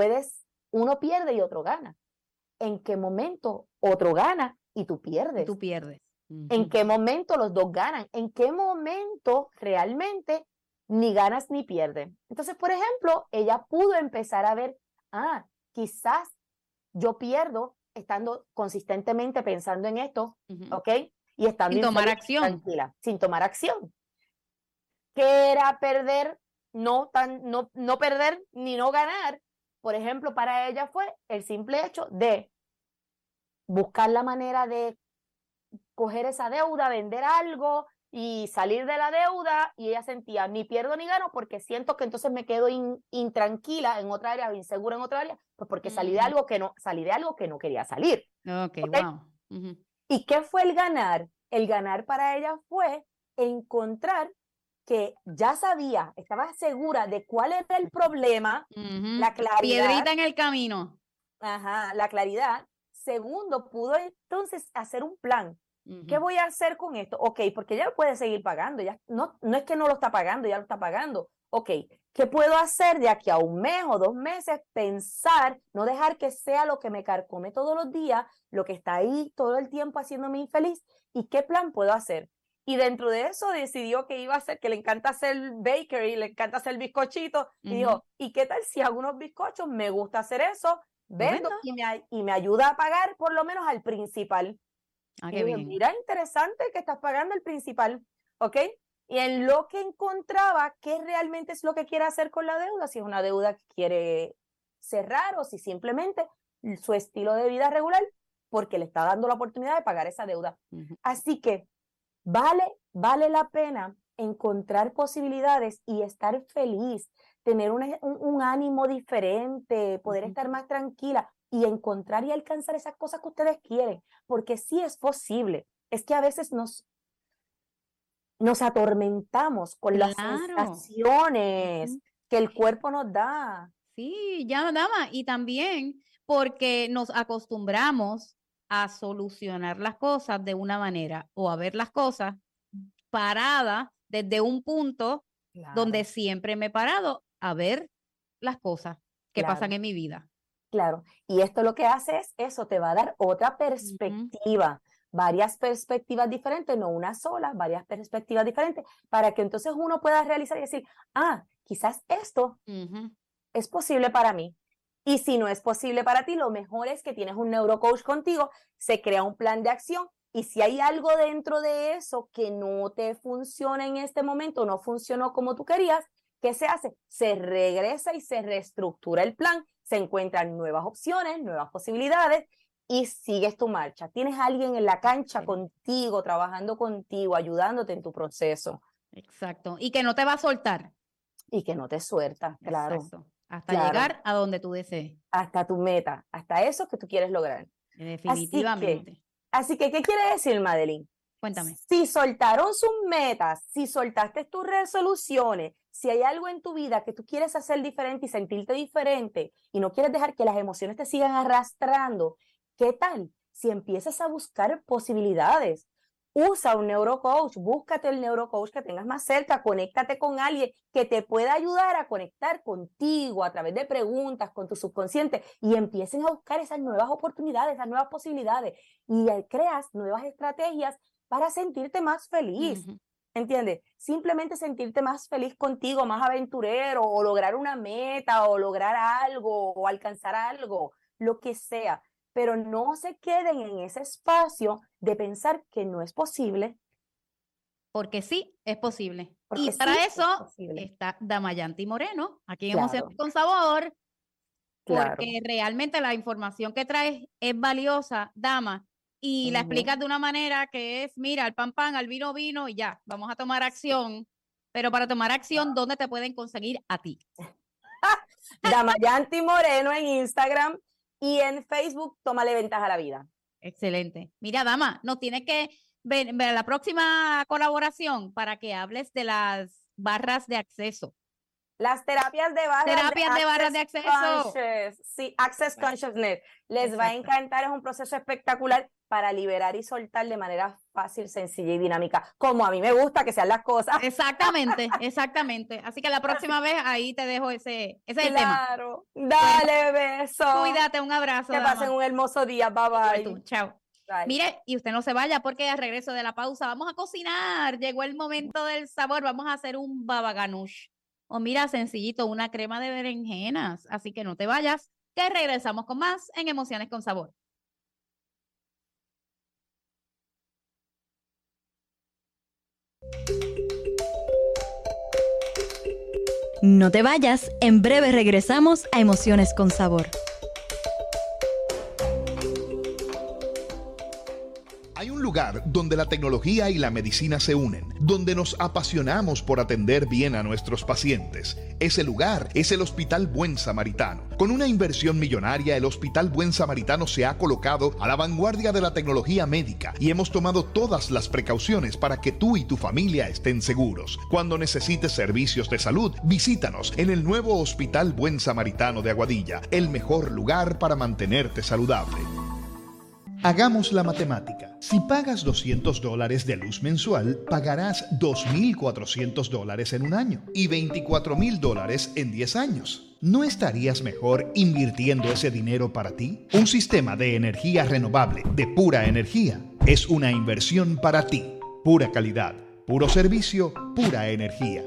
uno pierde y otro gana. ¿En qué momento otro gana y tú pierdes? Tú pierdes. ¿En qué momento los dos ganan? ¿En qué momento realmente ni ganas ni pierdes? Entonces, por ejemplo, ella pudo empezar a ver, quizás yo pierdo estando consistentemente pensando en esto, ¿ok? Y estando sin tomar infeliz, acción. Tranquila, sin tomar acción. ¿Qué era perder? No perder ni no ganar. Por ejemplo, para ella fue el simple hecho de buscar la manera de coger esa deuda, vender algo y salir de la deuda, y ella sentía ni pierdo ni gano porque siento que entonces me quedo intranquila en otra área, insegura en otra área, pues porque salí de algo que no quería salir. Okay, ¿Okay? Wow. ¿Y qué fue el ganar? El ganar para ella fue encontrar que ya sabía, estaba segura de cuál era el problema, la claridad. Piedrita en el camino. La claridad. Segundo, pudo entonces hacer un plan. ¿Qué voy a hacer con esto? Ok, porque ya lo puede seguir pagando. Ya, no es que no lo está pagando, ya lo está pagando. Ok, ¿qué puedo hacer de aquí a 1 mes o 2 meses? Pensar, no dejar que sea lo que me carcome todos los días, lo que está ahí todo el tiempo haciéndome infeliz. ¿Y qué plan puedo hacer? Y dentro de eso decidió que iba a hacer, que le encanta hacer bakery, le encanta hacer bizcochitos. Y dijo, ¿y qué tal si hago unos bizcochos? Me gusta hacer eso, vendo y me ayuda a pagar por lo menos al principal. Qué bien. Mira, interesante que estás pagando el principal, ¿ok? Y en lo que encontraba, ¿qué realmente es lo que quiere hacer con la deuda? Si es una deuda que quiere cerrar o si simplemente su estilo de vida regular, porque le está dando la oportunidad de pagar esa deuda. Así que vale la pena encontrar posibilidades y estar feliz, tener un ánimo diferente, poder estar más tranquila y encontrar y alcanzar esas cosas que ustedes quieren, porque sí es posible. Es que a veces nos atormentamos con las sensaciones que el cuerpo nos da. Sí, ya, dama, y también porque nos acostumbramos a solucionar las cosas de una manera o a ver las cosas paradas desde un punto donde siempre me he parado a ver las cosas que pasan en mi vida. Claro, y esto lo que hace es eso, te va a dar otra perspectiva, varias perspectivas diferentes, no una sola, varias perspectivas diferentes, para que entonces uno pueda realizar y decir, quizás esto es posible para mí. Y si no es posible para ti, lo mejor es que tienes un neurocoach contigo, se crea un plan de acción, y si hay algo dentro de eso que no te funciona en este momento, no funcionó como tú querías, ¿qué se hace? Se regresa y se reestructura el plan, se encuentran nuevas opciones, nuevas posibilidades y sigues tu marcha. Tienes a alguien en la cancha contigo, trabajando contigo, ayudándote en tu proceso. Exacto. Y que no te va a soltar. Y que no te suelta, claro. Exacto. Hasta llegar a donde tú desees. Hasta tu meta, hasta eso que tú quieres lograr. Definitivamente. Así que, ¿qué quiere decir, Madeline? Cuéntame. Si soltaron sus metas, si soltaste tus resoluciones, si hay algo en tu vida que tú quieres hacer diferente y sentirte diferente y no quieres dejar que las emociones te sigan arrastrando, ¿qué tal si empiezas a buscar posibilidades? Usa un neurocoach, búscate el neurocoach que tengas más cerca, conéctate con alguien que te pueda ayudar a conectar contigo a través de preguntas con tu subconsciente y empiecen a buscar esas nuevas oportunidades, esas nuevas posibilidades y creas nuevas estrategias para sentirte más feliz. ¿Entiendes? Simplemente sentirte más feliz contigo, más aventurero, o lograr una meta, o lograr algo, o alcanzar algo, lo que sea. Pero no se queden en ese espacio de pensar que no es posible. Porque sí, es posible. Porque Y sí para es eso posible. está Damayanti Moreno, aquí en Claro. Emociones con Sabor, Claro. porque realmente la información que traes es valiosa, Dama, y la explicas de una manera que es, mira, al pan pan, al vino vino y ya, vamos a tomar acción. Pero para tomar acción, ¿dónde te pueden conseguir a ti? Damayanti Moreno en Instagram y en Facebook, Tómale Ventaja a la Vida. Excelente. Mira, Dama, nos tienes que ver la próxima colaboración para que hables de las barras de acceso. Las terapias de barras de acceso. Sí, Access Consciousness. Les va a encantar, es un proceso espectacular para liberar y soltar de manera fácil, sencilla y dinámica, como a mí me gusta que sean las cosas. Exactamente, exactamente. Así que la próxima vez ahí te dejo ese es el tema. Claro. Dale, beso. Cuídate, un abrazo. Que Dama. pasen un hermoso día. Bye bye. Tú, chao. Bye. Mire, y usted no se vaya porque al regreso de la pausa vamos a cocinar. Llegó el momento del sabor. Vamos a hacer un baba ganoush. O mira, sencillito, una crema de berenjenas. Así que no te vayas, que regresamos con más en Emociones con Sabor. No te vayas, en breve regresamos a Emociones con Sabor. Hay un lugar donde la tecnología y la medicina se unen, donde nos apasionamos por atender bien a nuestros pacientes. Ese lugar es el Hospital Buen Samaritano. Con una inversión millonaria, el Hospital Buen Samaritano se ha colocado a la vanguardia de la tecnología médica y hemos tomado todas las precauciones para que tú y tu familia estén seguros. Cuando necesites servicios de salud, visítanos en el nuevo Hospital Buen Samaritano de Aguadilla, el mejor lugar para mantenerte saludable. Hagamos la matemática. Si pagas $200 de luz mensual, pagarás $2,400 en un año y $24,000 en 10 años. ¿No estarías mejor invirtiendo ese dinero para ti? Un sistema de energía renovable, de pura energía, es una inversión para ti. Pura calidad, puro servicio, pura energía.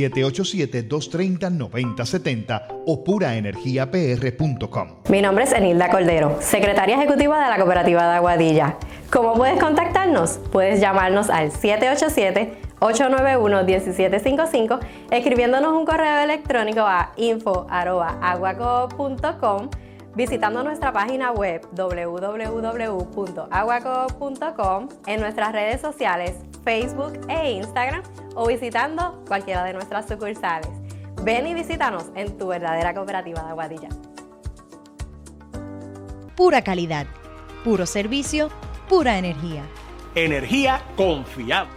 787-230-9070 o puraenergiapr.com. Mi nombre es Enilda Cordero, secretaria ejecutiva de la Cooperativa de Aguadilla. ¿Cómo puedes contactarnos? Puedes llamarnos al 787-891-1755, escribiéndonos un correo electrónico a info@aguacoop.com, visitando nuestra página web www.aguacoop.com, en nuestras redes sociales Facebook e Instagram o visitando cualquiera de nuestras sucursales. Ven y visítanos en tu verdadera Cooperativa de Aguadilla. Pura calidad, puro servicio, pura energía. Energía confiable.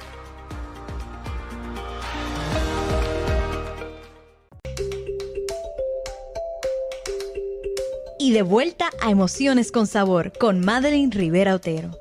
Y de vuelta a Emociones con Sabor con Madeline Rivera Otero.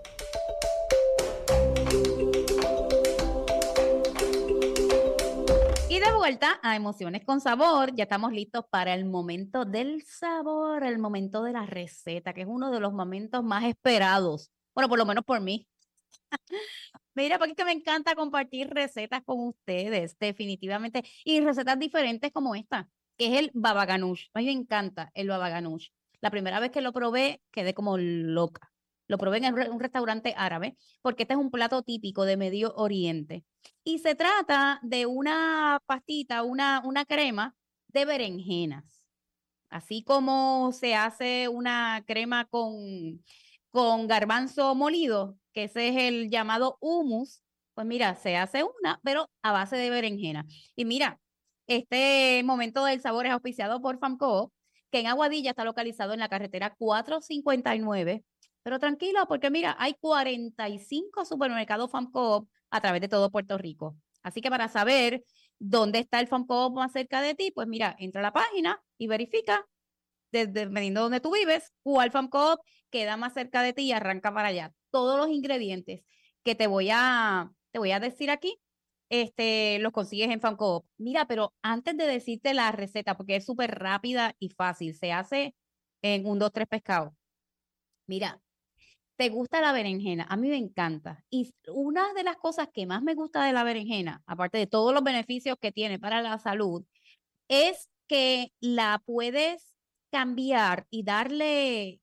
Y de vuelta a Emociones con Sabor, ya estamos listos para el momento del sabor, el momento de la receta, que es uno de los momentos más esperados. Bueno, por lo menos por mí. Mira, porque es que me encanta compartir recetas con ustedes, definitivamente. Y recetas diferentes como esta, que es el baba ganoush. A mí me encanta el baba ganoush. La primera vez que lo probé, quedé como loca. Lo probé en un restaurante árabe, porque este es un plato típico de Medio Oriente. Y se trata de una pastita, una crema de berenjenas. Así como se hace una crema con garbanzo molido, que ese es el llamado hummus, pues mira, se hace una, pero a base de berenjena. Y mira, este momento del sabor es auspiciado por Famco, que en Aguadilla está localizado en la carretera 459, Pero tranquilo, porque mira, hay 45 supermercados FAMCOOP a través de todo Puerto Rico. Así que para saber dónde está el FAMCOOP más cerca de ti, pues mira, entra a la página y verifica, dependiendo de donde tú vives, cuál FAMCOOP queda más cerca de ti y arranca para allá. Todos los ingredientes que te voy a decir aquí, los consigues en FAMCOOP. Mira, pero antes de decirte la receta, porque es súper rápida y fácil, se hace en 1, 2, 3 pescados. Mira, ¿te gusta la berenjena? A mí me encanta. Y una de las cosas que más me gusta de la berenjena, aparte de todos los beneficios que tiene para la salud, es que la puedes cambiar y darle,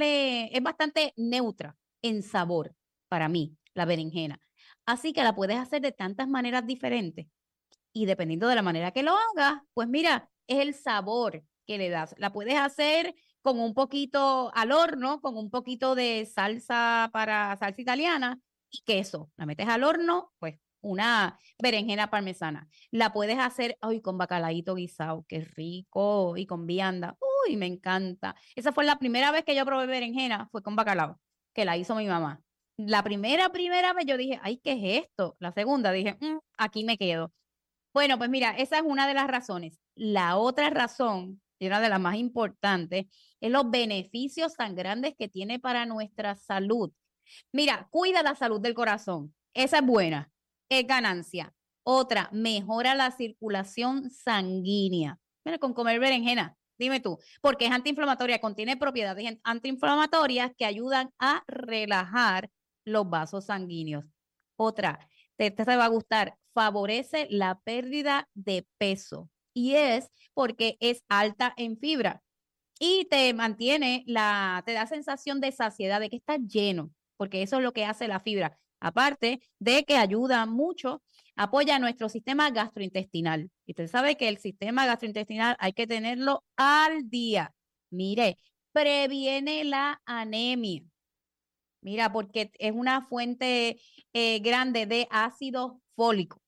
es bastante neutra en sabor para mí, la berenjena. Así que la puedes hacer de tantas maneras diferentes. Y dependiendo de la manera que lo hagas, pues mira, es el sabor que le das. La puedes hacer con un poquito al horno, con un poquito de salsa italiana y queso. La metes al horno, pues una berenjena parmesana. La puedes hacer con bacalaíto guisado, qué rico, y con vianda. Uy, me encanta. Esa fue la primera vez que yo probé berenjena, fue con bacalao, que la hizo mi mamá. La primera vez yo dije, ay, ¿qué es esto? La segunda dije, aquí me quedo. Bueno, pues mira, esa es una de las razones. La otra razón, y una de las más importantes, es los beneficios tan grandes que tiene para nuestra salud. Mira, cuida la salud del corazón. Esa es buena, es ganancia. Otra, mejora la circulación sanguínea. Mira, con comer berenjena, dime tú, porque es antiinflamatoria, contiene propiedades antiinflamatorias que ayudan a relajar los vasos sanguíneos. Otra, te va a gustar, favorece la pérdida de peso y es porque es alta en fibra y te mantiene, te da sensación de saciedad, de que estás lleno, porque eso es lo que hace la fibra. Aparte de que ayuda mucho, apoya nuestro sistema gastrointestinal. Y usted sabe que el sistema gastrointestinal hay que tenerlo al día. Mire, previene la anemia. Mira, porque es una fuente grande de ácido fólico.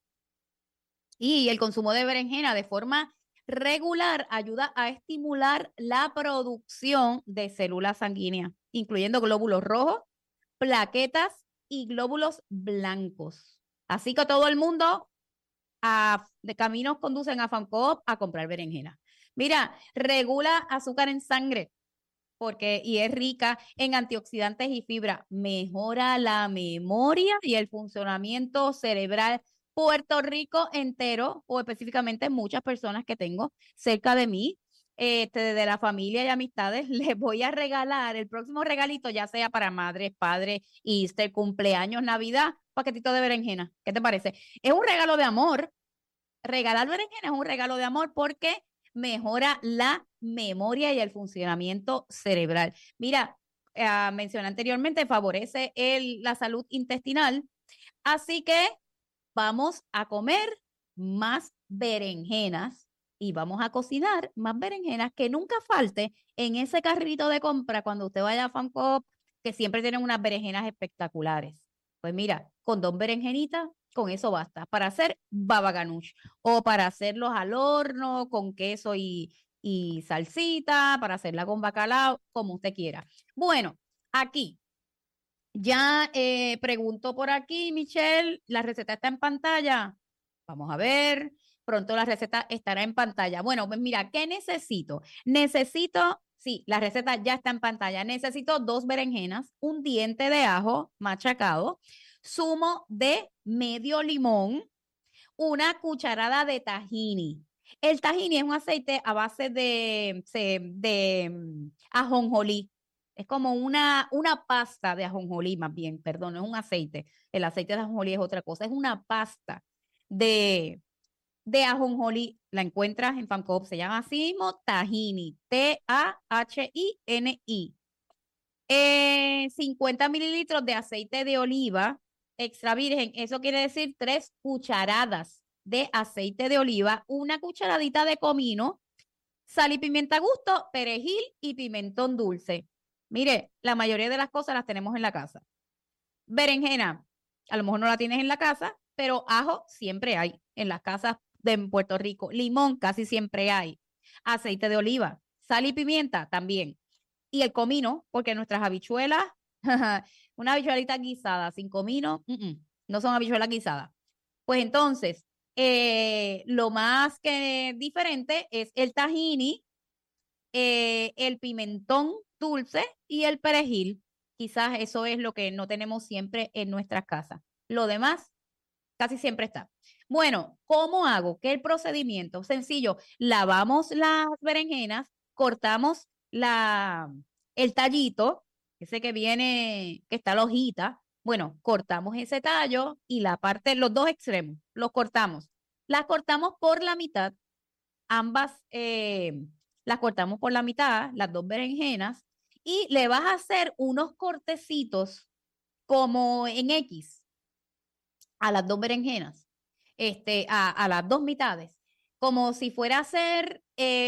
Y el consumo de berenjena de forma regular ayuda a estimular la producción de células sanguíneas, incluyendo glóbulos rojos, plaquetas y glóbulos blancos. Así que todo el mundo de caminos conducen a FAMCOOP a comprar berenjena. Mira, regula azúcar en sangre y es rica en antioxidantes y fibra. Mejora la memoria y el funcionamiento cerebral. Puerto Rico entero, o específicamente muchas personas que tengo cerca de mí, de la familia y amistades, les voy a regalar el próximo regalito, ya sea para madres, padres, Easter, cumpleaños, Navidad, paquetito de berenjena. ¿Qué te parece? Es un regalo de amor. Regalar berenjena es un regalo de amor porque mejora la memoria y el funcionamiento cerebral. Mira, mencioné anteriormente, favorece la salud intestinal. Así que vamos a comer más berenjenas y vamos a cocinar más berenjenas, que nunca falte en ese carrito de compra cuando usted vaya a FAMCOOP, que siempre tienen unas berenjenas espectaculares. Pues mira, con 2 berenjenitas, con eso basta para hacer baba ganoush o para hacerlos al horno con queso y salsita, para hacerla con bacalao, como usted quiera. Bueno, aquí ya pregunto por aquí, Michelle, ¿la receta está en pantalla? Vamos a ver, pronto la receta estará en pantalla. Bueno, pues mira, ¿qué necesito? Sí, la receta ya está en pantalla. Necesito 2 berenjenas, un diente de ajo machacado, zumo de medio limón, una cucharada de tahini. El tahini es un aceite a base de ajonjolí. Es como una pasta de ajonjolí, más bien, perdón, no es un aceite. El aceite de ajonjolí es otra cosa, es una pasta de ajonjolí. La encuentras en FAMCOOP, se llama así mismo tahini, T-A-H-I-N-I. 50 mililitros de aceite de oliva extra virgen, eso quiere decir 3 cucharadas de aceite de oliva, una cucharadita de comino, sal y pimienta a gusto, perejil y pimentón dulce. Mire, la mayoría de las cosas las tenemos en la casa. Berenjena, a lo mejor no la tienes en la casa, pero ajo siempre hay en las casas de Puerto Rico. Limón casi siempre hay. Aceite de oliva, sal y pimienta también. Y el comino, porque nuestras habichuelas Una habichuelita guisada sin comino, no son habichuelas guisadas. Pues entonces, lo más que diferente es el tahini, el pimentón dulce y el perejil. Quizás eso es lo que no tenemos siempre en nuestras casas. Lo demás casi siempre está. Bueno, ¿cómo hago? ¿Qué es el procedimiento? Sencillo, lavamos las berenjenas, cortamos el tallito, ese que viene, que está la hojita. Bueno, cortamos ese tallo y la parte, los dos extremos, los cortamos. Las cortamos por la mitad, ambas las cortamos por la mitad, las dos berenjenas, y le vas a hacer unos cortecitos como en X a las dos berenjenas, a las dos mitades, como si fuera a hacer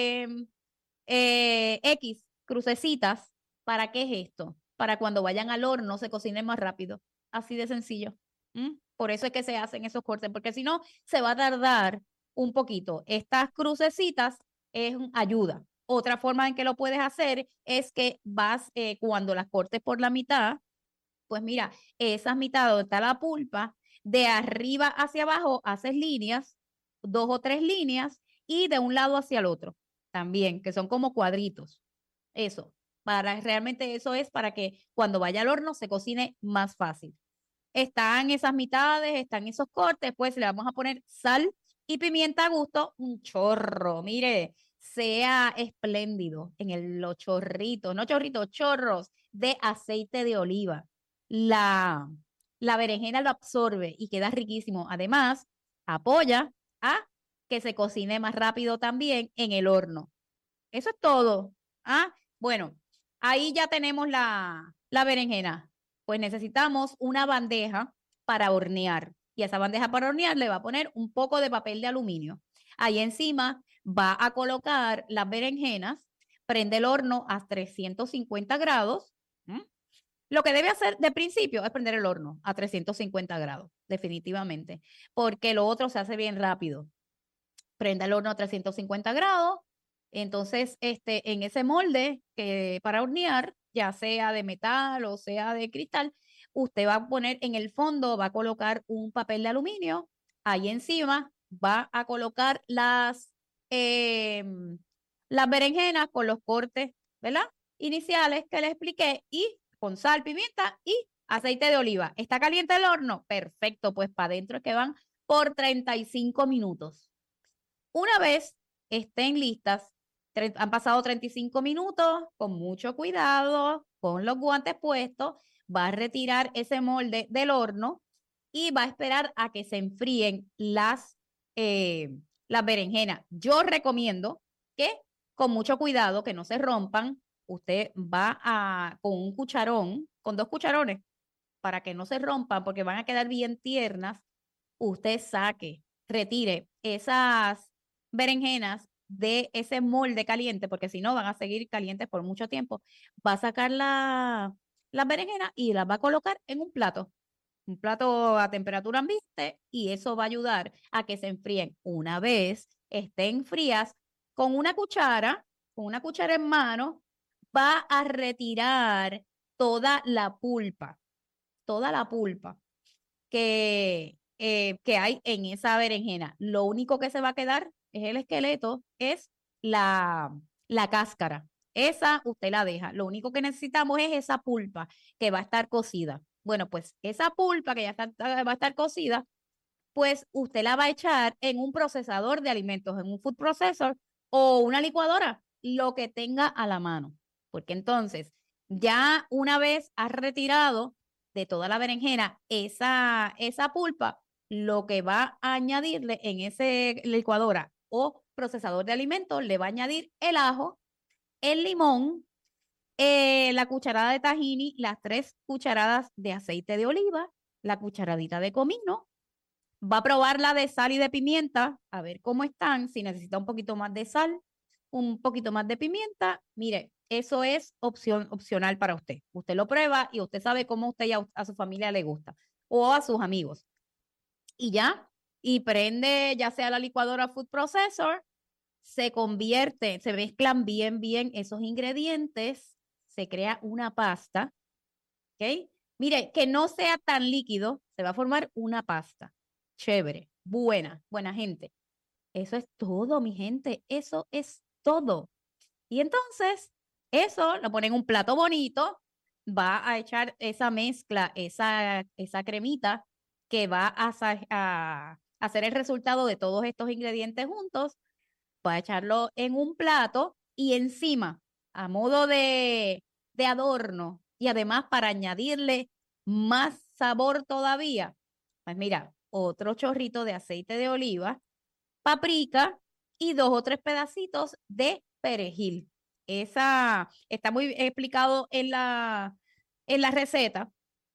X, crucecitas. ¿Para qué es esto? Para cuando vayan al horno se cocinen más rápido. Así de sencillo. Por eso es que se hacen esos cortes, porque si no, se va a tardar un poquito. Estas crucecitas es ayuda. Otra forma en que lo puedes hacer es que cuando las cortes por la mitad, pues mira, esas mitades donde está la pulpa, de arriba hacia abajo haces líneas, 2 o 3 líneas, y de un lado hacia el otro también, que son como cuadritos. Realmente eso es para que cuando vaya al horno se cocine más fácil. Están esas mitades, están esos cortes, pues le vamos a poner sal y pimienta a gusto, un chorro, mire, sea espléndido en los chorritos, no chorritos, chorros de aceite de oliva. La berenjena lo absorbe y queda riquísimo. Además, apoya a que se cocine más rápido también en el horno. Eso es todo. Bueno, ahí ya tenemos la berenjena. Pues necesitamos una bandeja para hornear. Y a esa bandeja para hornear le va a poner un poco de papel de aluminio. Ahí encima va a colocar las berenjenas, prende el horno a 350 grados. Lo que debe hacer de principio es prender el horno a 350 grados, definitivamente, porque lo otro se hace bien rápido. Prenda el horno a 350 grados. Entonces, en ese molde para hornear, ya sea de metal o sea de cristal, usted va a poner en el fondo, va a colocar un papel de aluminio. Ahí encima va a colocar las berenjenas con los cortes, ¿verdad? Iniciales que le expliqué, y con sal, pimienta y aceite de oliva. ¿Está caliente el horno? Perfecto, pues para adentro es que van por 35 minutos. Una vez estén listas, han pasado 35 minutos, con mucho cuidado, con los guantes puestos, va a retirar ese molde del horno y va a esperar a que se enfríen las berenjenas. Yo recomiendo que con mucho cuidado, que no se rompan, usted va con un cucharón, con 2 cucharones, para que no se rompan, porque van a quedar bien tiernas. Usted retire esas berenjenas de ese molde caliente, porque si no van a seguir calientes por mucho tiempo. Va a sacar las berenjenas y las va a colocar en un plato a temperatura ambiente, y eso va a ayudar a que se enfríen. Una vez estén frías, con una cuchara en mano, va a retirar toda la pulpa que hay en esa berenjena. Lo único que se va a quedar es el esqueleto, es la cáscara. Esa usted la deja. Lo único que necesitamos es esa pulpa que va a estar cocida. Bueno, pues esa pulpa que va a estar cocida, pues usted la va a echar en un procesador de alimentos, en un food processor o una licuadora, lo que tenga a la mano. Porque entonces, ya una vez has retirado de toda la berenjena esa pulpa, lo que va a añadirle en ese licuadora o procesador de alimentos, le va a añadir el ajo, el limón, la cucharada de tahini, las 3 cucharadas de aceite de oliva, la cucharadita de comino. Va a probar la de sal y de pimienta, a ver cómo están, si necesita un poquito más de sal, un poquito más de pimienta. Mire, eso es opcional para usted. Usted lo prueba y usted sabe cómo usted y a su familia le gusta, o a sus amigos. Y prende ya sea la licuadora food processor, se mezclan bien esos ingredientes, se crea una pasta ¿ok? Mire, que no sea tan líquido, se va a formar una pasta. Chévere, buena gente. Eso es todo, mi gente, eso es todo. Y entonces, eso lo pone en un plato bonito, va a echar esa mezcla, esa cremita que va a hacer el resultado de todos estos ingredientes juntos, va a echarlo en un plato y encima, a modo de adorno y además para añadirle más sabor todavía, pues mira, otro chorrito de aceite de oliva, paprika y 2 o 3 pedacitos de perejil. Esa está muy explicado en la receta,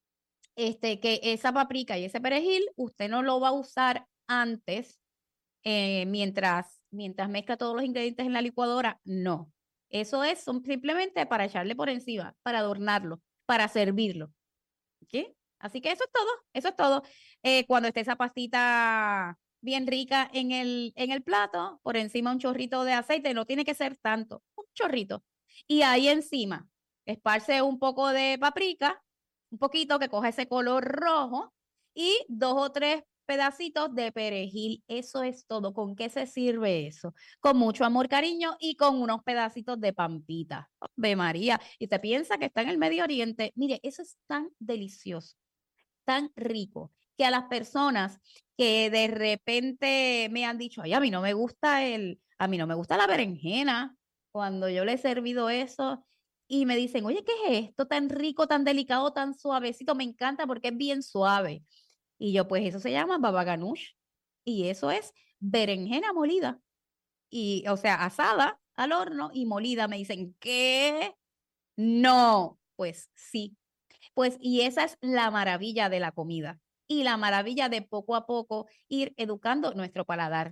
que esa paprika y ese perejil usted no lo va a usar antes, mientras mezcla todos los ingredientes en la licuadora, no. Eso son simplemente para echarle por encima, para adornarlo, para servirlo. ¿Ok? Así que eso es todo. Cuando esté esa pastita bien rica en el plato, por encima un chorrito de aceite, no tiene que ser tanto, un chorrito. Y ahí encima, esparce un poco de paprika, un poquito que coja ese color rojo y 2 o 3 pedacitos de perejil. Eso es todo. ¿Con qué se sirve eso? Con mucho amor, cariño y con unos pedacitos de pampita. ¡Ave María! Y te piensa que está en el Medio Oriente. Mire, eso es tan delicioso, tan rico, que a las personas que de repente me han dicho, ay, a mí no me gusta la berenjena, cuando yo le he servido eso y me dicen, oye, ¿qué es esto tan rico, tan delicado, tan suavecito? Me encanta porque es bien suave. Y yo, pues eso se llama baba ganoush y eso es berenjena molida, y, o sea, asada al horno y molida. Me dicen, ¿qué? No, pues sí. Pues, y esa es la maravilla de la comida y la maravilla de poco a poco ir educando nuestro paladar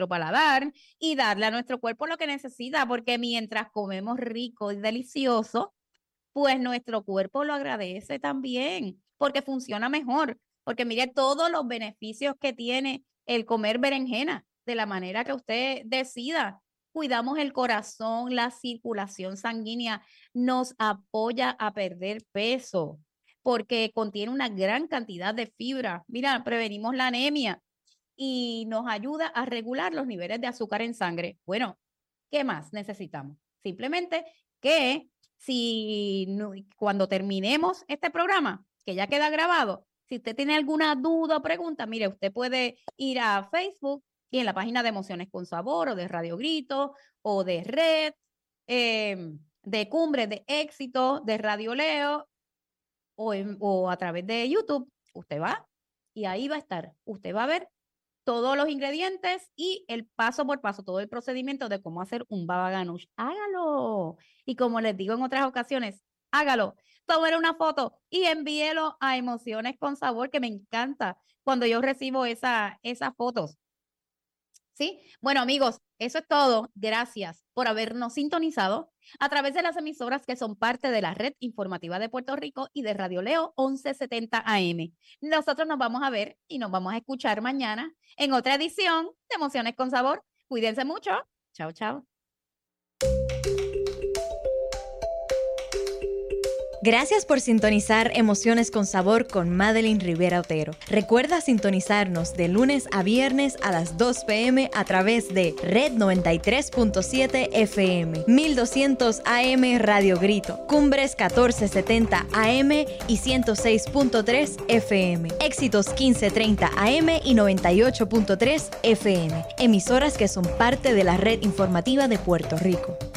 y darle a nuestro cuerpo lo que necesita, porque mientras comemos rico y delicioso, pues nuestro cuerpo lo agradece también, porque funciona mejor, porque mire todos los beneficios que tiene el comer berenjena de la manera que usted decida. Cuidamos el corazón, la circulación sanguínea, nos apoya a perder peso, porque contiene una gran cantidad de fibra. Mira, prevenimos la anemia y nos ayuda a regular los niveles de azúcar en sangre. Bueno, ¿qué más necesitamos? Simplemente que cuando terminemos este programa, que ya queda grabado, si usted tiene alguna duda o pregunta, mire, usted puede ir a Facebook y en la página de Emociones con Sabor o de Radio Grito o de Red, de Cumbre de Éxito, de Radio Leo, o a través de YouTube, usted va y ahí va a estar. Usted va a ver todos los ingredientes y el paso por paso, todo el procedimiento de cómo hacer un baba ganoush. Hágalo. Y como les digo en otras ocasiones, hágalo. Tómale una foto y envíelo a Emociones con Sabor, que me encanta cuando yo recibo esas fotos. ¿Sí? Bueno, amigos, eso es todo. Gracias por habernos sintonizado a través de las emisoras que son parte de la Red Informativa de Puerto Rico y de Radio Leo 1170 AM. Nosotros nos vamos a ver y nos vamos a escuchar mañana en otra edición de Emociones con Sabor. Cuídense mucho. Chao, chao. Gracias por sintonizar Emociones con Sabor con Madeline Rivera Otero. Recuerda sintonizarnos de lunes a viernes a las 2 p.m. a través de Red 93.7 FM, 1200 AM Radio Grito, Cumbres 1470 AM y 106.3 FM, Éxitos 1530 AM y 98.3 FM, emisoras que son parte de la Red Informativa de Puerto Rico.